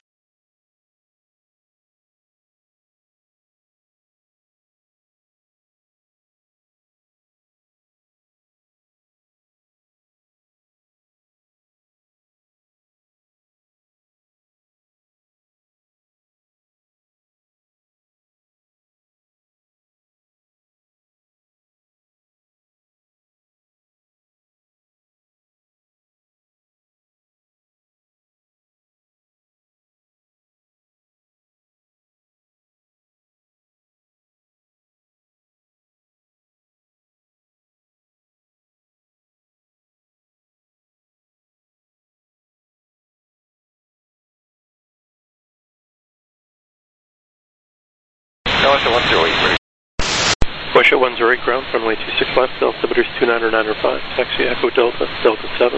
Delta 108, Porsche 108 ground, runway 26 left, altimeters 29 or 9 or 5, taxi Echo Delta, Delta 7.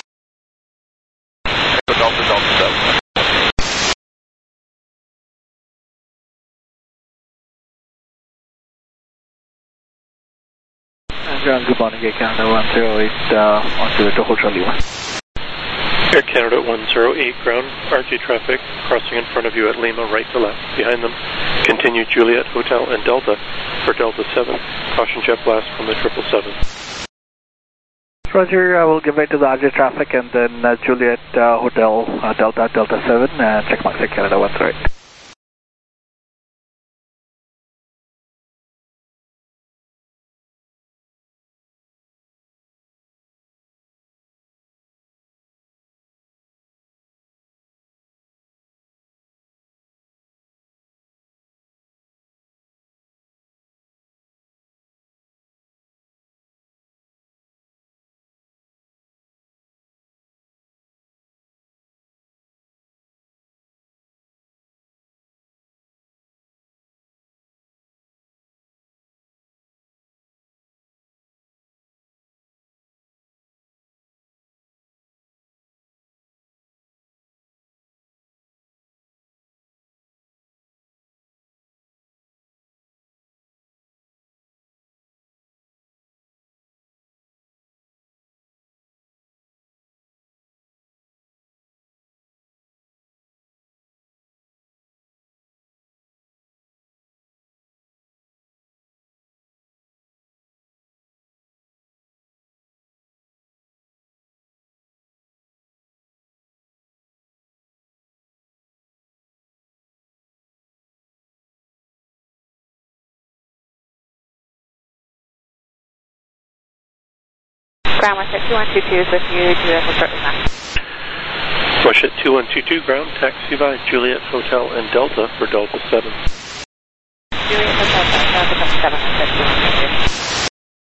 Echo Delta, Delta 7. Ground, good morning, Air Canada 108, onto the Hotel Lima. Air Canada 108 ground, RJ traffic crossing in front of you at Lima, right to left. Behind them, continue Juliet Hotel and Delta for Delta 7. Caution jet blast from the 777. Roger, I will give way to the RJ traffic and then Juliet Hotel Delta 7 and check mark Air Canada 108. Ground Westjet 2122 is with you. Juliet will shortly pass. Westjet 2122 ground, taxi by Juliet Hotel and Delta for Delta 7. Juliet Hotel, Delta 7, Westjet 2122.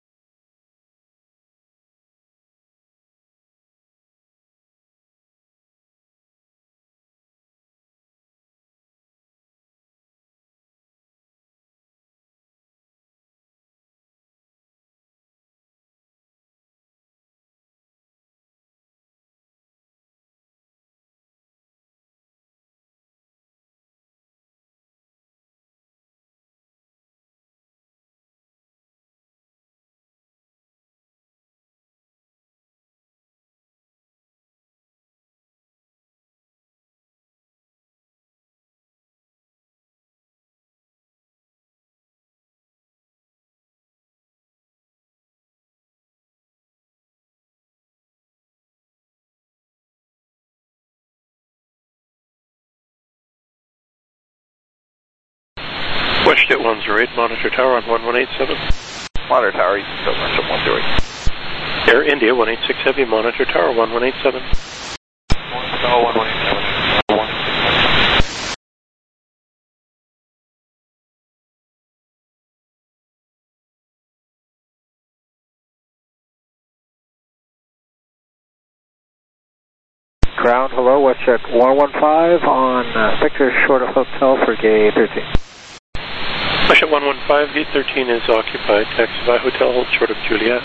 Westjet 108, monitor tower on 1187. Monitor tower, you can go Westjet 108. Air India 186 Heavy, monitor tower 1187. Tower 1187. Ground, hello, Westjet 115 on Victor short of hotel for gate 13. Westjet 115, gate 13 is occupied. Taxi by Hotel, hold short of Juliet.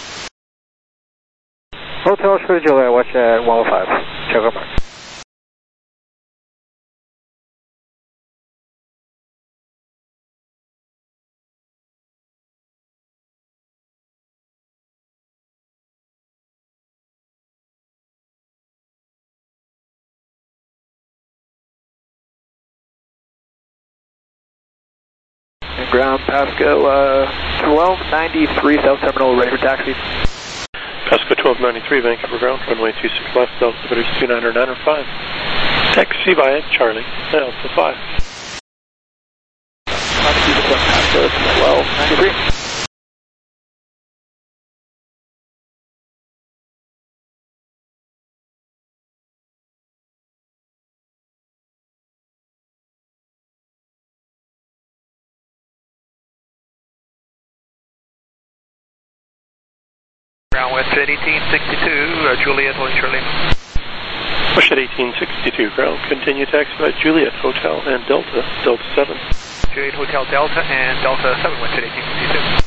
Hotel short of Juliet, Westjet 115. Check out mark. Ground, Pasco 1293 South Terminal, ready for taxi. Pasco 1293, Vancouver ground, runway 26 left, altimeter 29905. Taxi via Charlie, Alpha 5. Pasco 1293. Ground Westjet 1862, Juliet, holding Charlie. Westjet 1862, ground, continue taxi by Juliet Hotel and Delta, Delta 7. Juliet Hotel Delta and Delta 7, Westjet 1862.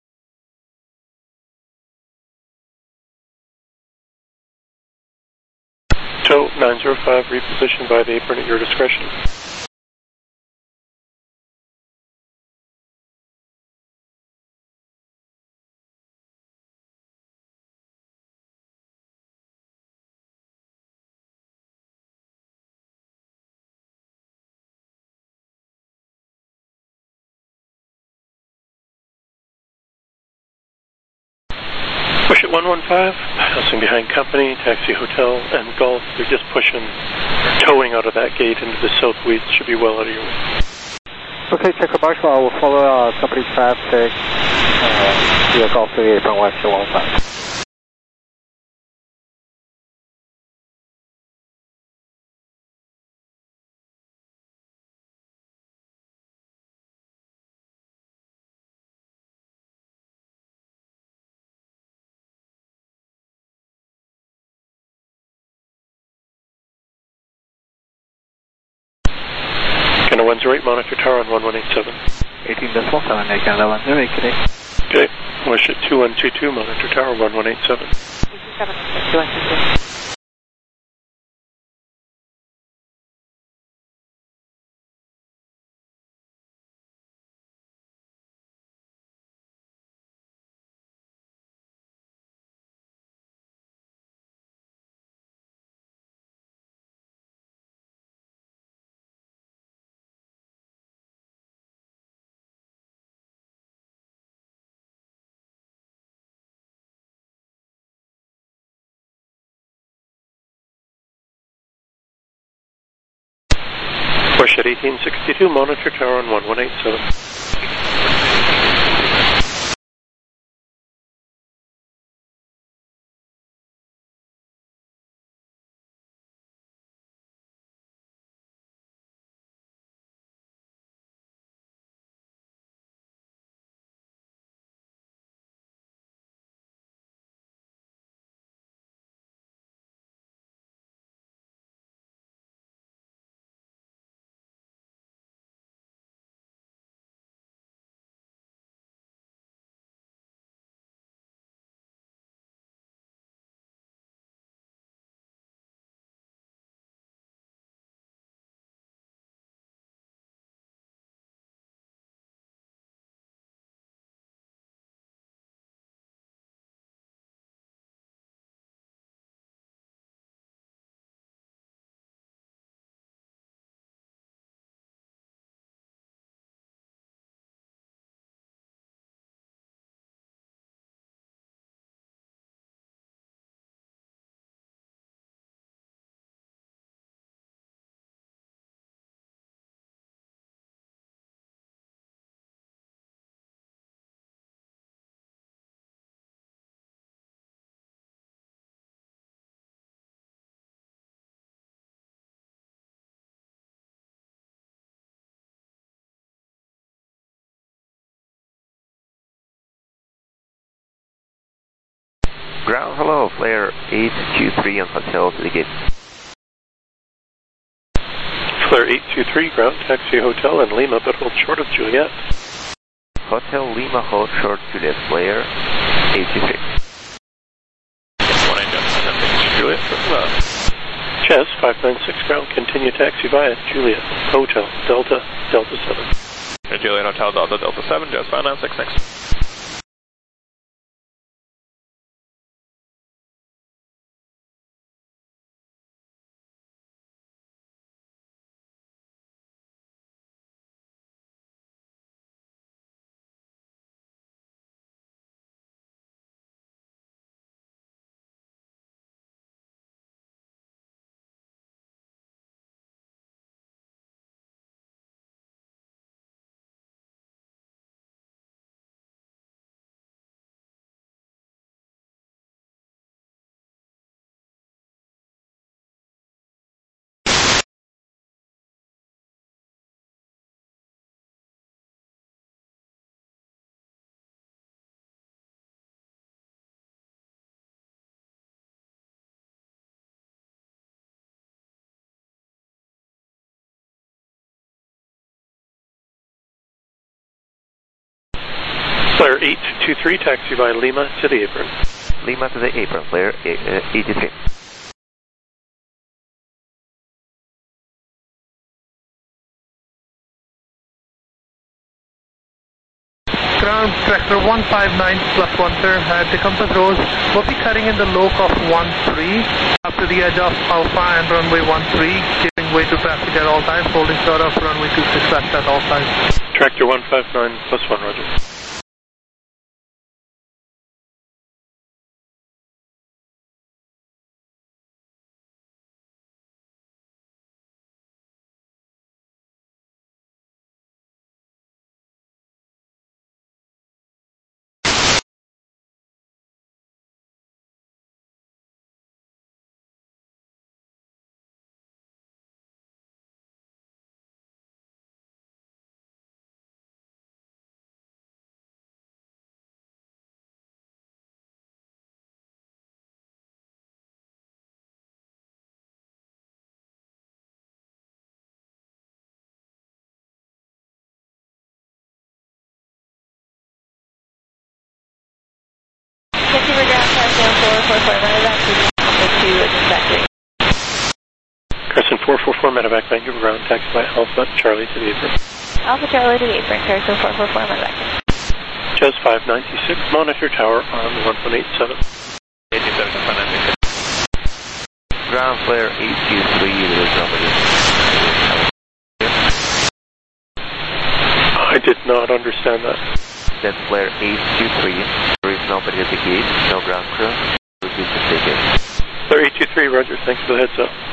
Tow 905, repositioned by the apron at your discretion. Westjet 115, passing behind company, taxi hotel and golf. They're just pushing, towing out of that gate into the southwest. Should be well out of your way. Okay, check Marshall. I will follow company traffic via Golf 38 from Westjet 115. Canada 108, monitor tower on 1187. 18.7, Canada 108, today. Okay, Westjet 2122, monitor tower 1187. 2122. Westjet 1862, monitor tower on 1187. Ground, hello, flare 823 on Hotel to the gate. Flare 823, ground, taxi Hotel in Lima, but hold short of Juliet. Hotel Lima, hold short Juliet, flare 823. Juliet, Chess 596, ground, continue taxi via Juliet, Hotel, Delta, Delta 7. Juliet Hotel, Delta, Delta 7, Jazz 5966. Flare 823, taxi via Lima to the apron. Lima to the apron, flare 83. Ground, tractor 159 plus 1, sir. The compass rose will be cutting in the loc of 13 up to the edge of Alpha and runway 13, giving way to traffic at all times, holding short of runway 26 left at all times. Tractor 159 plus 1, roger. Crescent 444, medevac, Vancouver ground, taxi by Alpha Charlie to the apron. Alpha Charlie to the apron, Crescent 444, medevac. Jazz 596, monitor tower on 1187. 1877, Ground, flare 823, there is nobody. I did not understand that. Then flare 823, there is nobody at the gate, no ground crew. Repeat the ticket. Flare 823, roger, thanks for the heads up.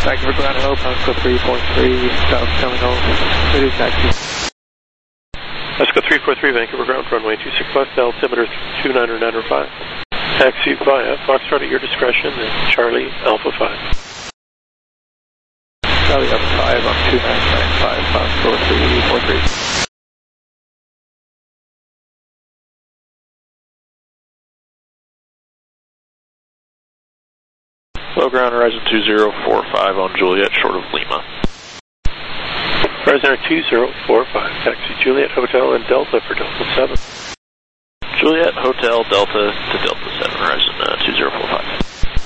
Vancouver ground help, Oscar 343, South Terminal, ready to taxi. Oscar 343, Vancouver ground, runway 26 left, altimeter 29905. Taxi via Foxtrot at your discretion and Charlie Alpha 5. Charlie Alpha 5 on 2995, Foxtrot 343. Low ground horizon 2045 on Juliet, short of Lima. Horizon 2045, taxi Juliet Hotel and Delta for Delta 7. Juliet Hotel Delta to Delta 7, horizon 2045.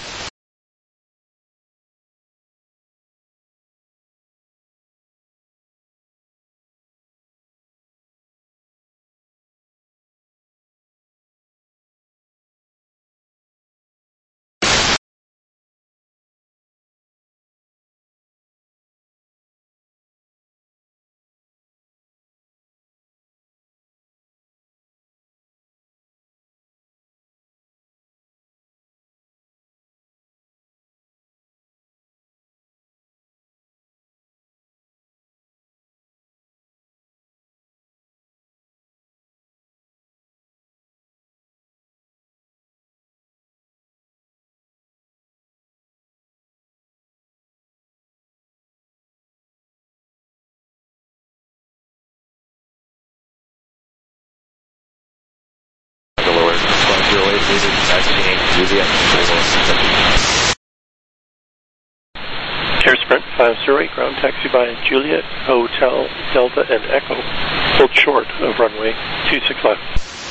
Air Sprint 508, ground taxi by Juliet Hotel, Delta and Echo. Hold short of runway 26 left.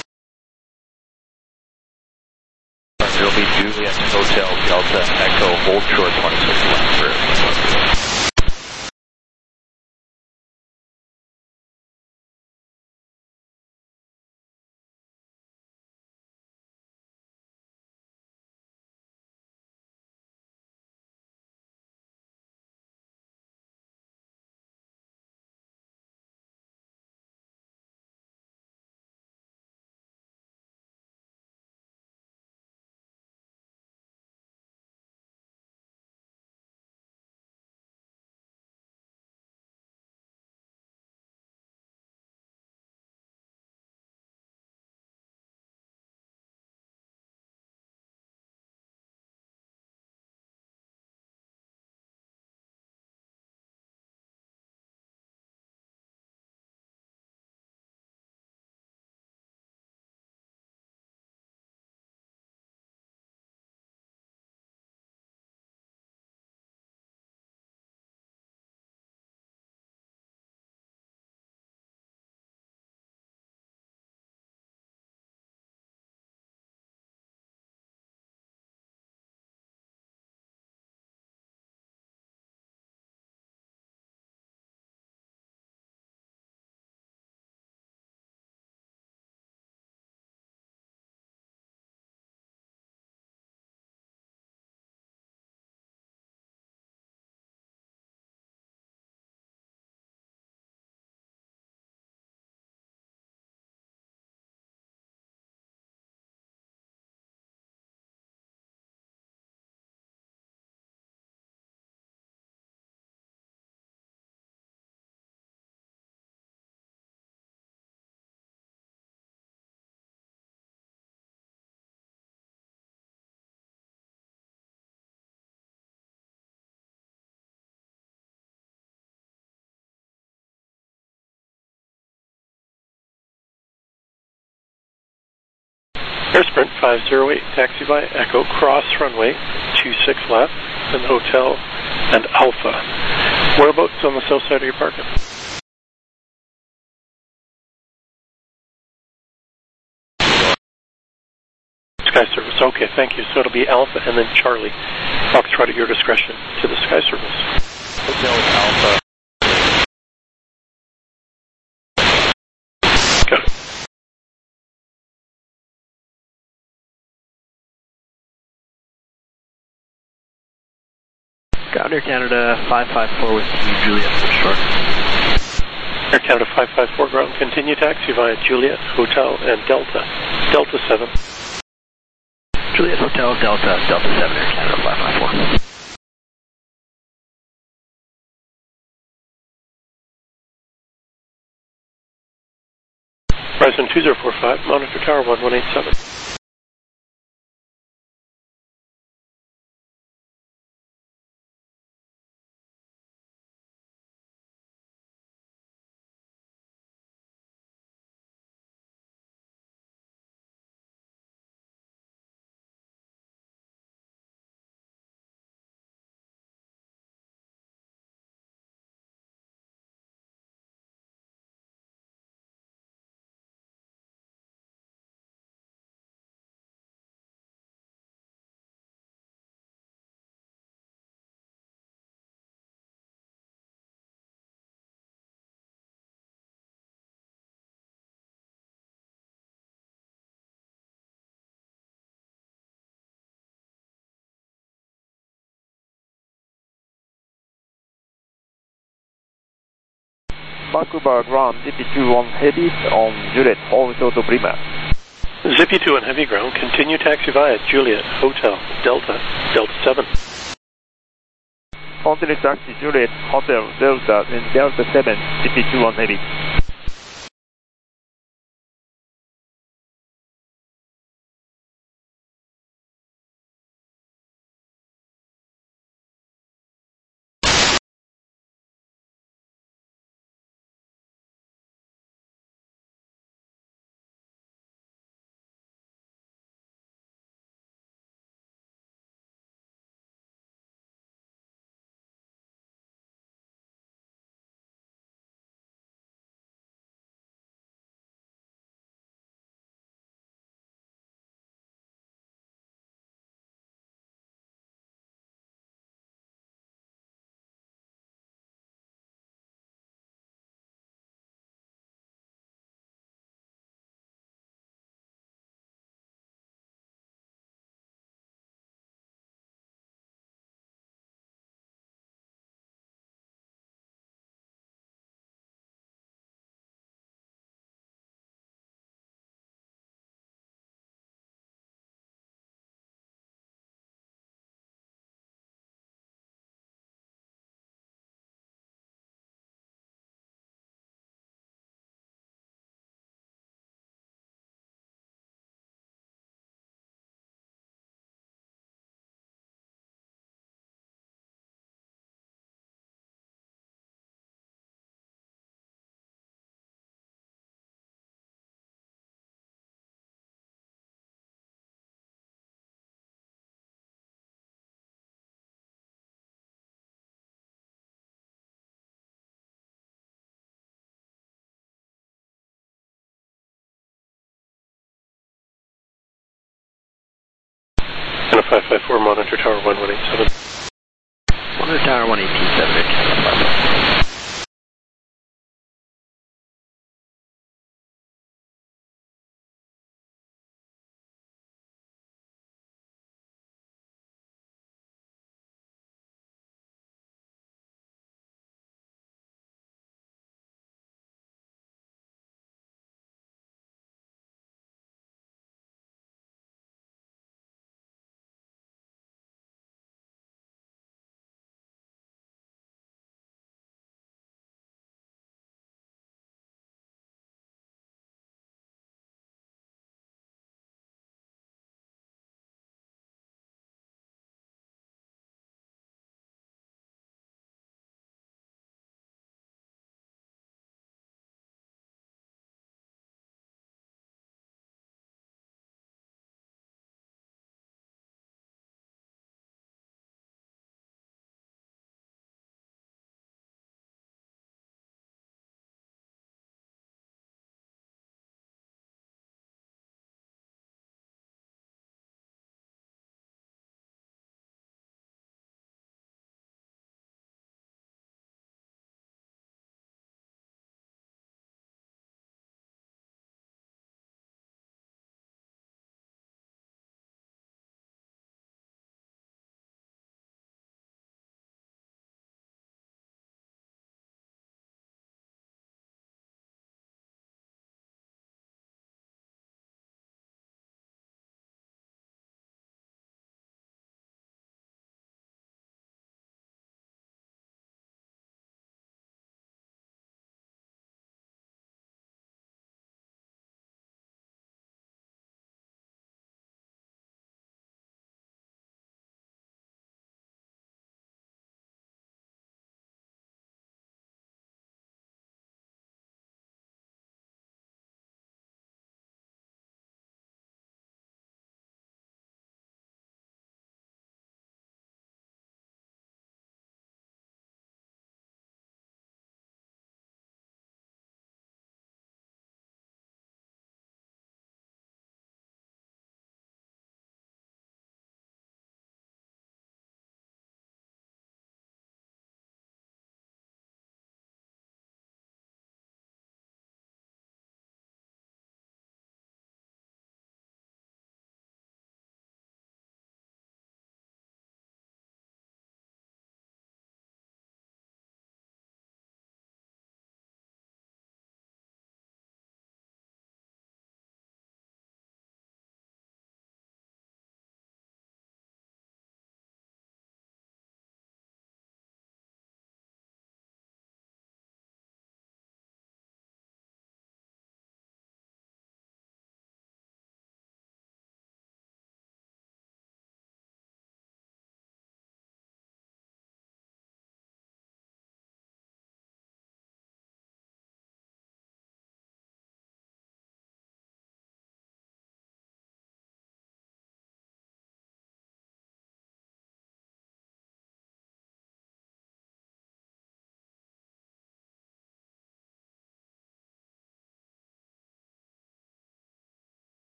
It will be Juliet Hotel, Delta, Echo, hold short 26 left for Air Sprint 508, taxi by Echo, cross runway 26 left, and Hotel and Alpha. Whereabouts on the south side of your parking? Sky Service, okay, thank you. So it'll be Alpha and then Charlie. Foxtrot at your discretion to the Sky Service. Hotel Alpha. Got it. Ground Air Canada 554 with Juliet short. Air Canada 554 ground, continue taxi via Juliet Hotel and Delta, Delta 7. Juliet Hotel, Delta, Delta 7, Air Canada 554. Horizon 2045, monitor tower 1187. Vancouver ground, ZP2 on heavy on Juliet, hold Auto Prima. ZP2 on heavy ground, continue taxi via Juliet, Hotel, Delta, Delta 7. Continue taxi Juliet, Hotel, Delta, and Delta 7, ZP2 on heavy. And a 554, monitor tower 1187. Monitor tower 187.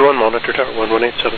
1, monitor tower 1187.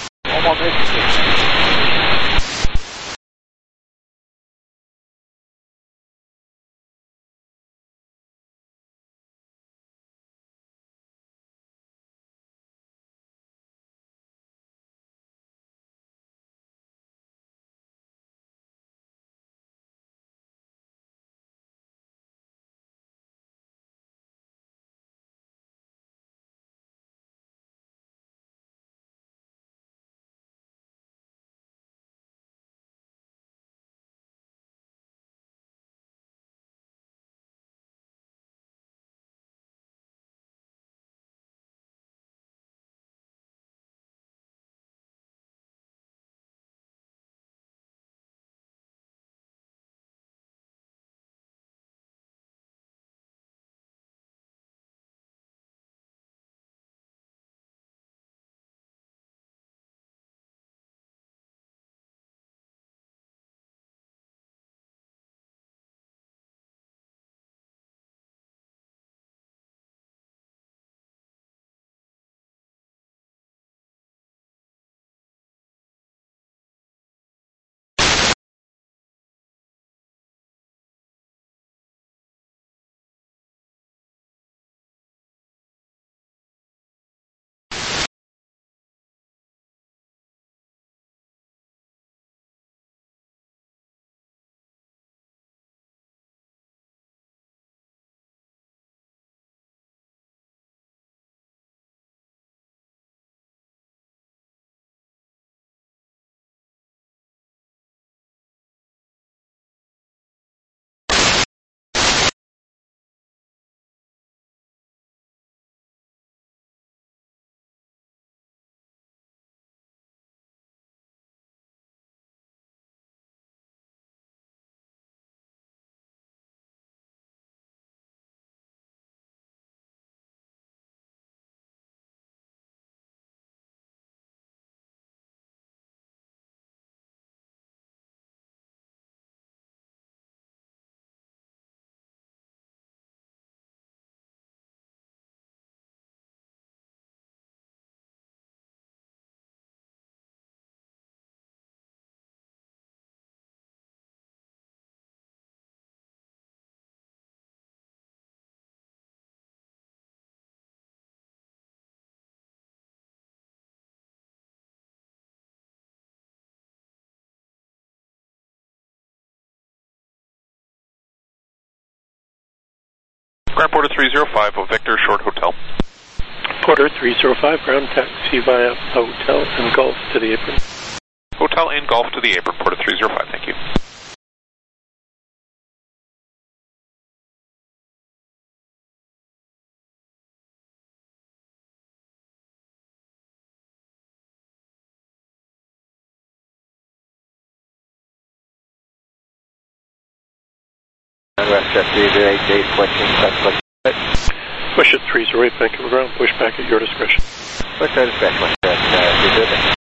Ground Porter 305 of Victor Short Hotel. Porter 305, ground taxi via Hotel and Golf to the apron. Hotel and Golf to the apron, Porter 305, thank you. Westjet 308, switching, Push at 308, Vancouver ground, push back at your discretion. Push at discretion,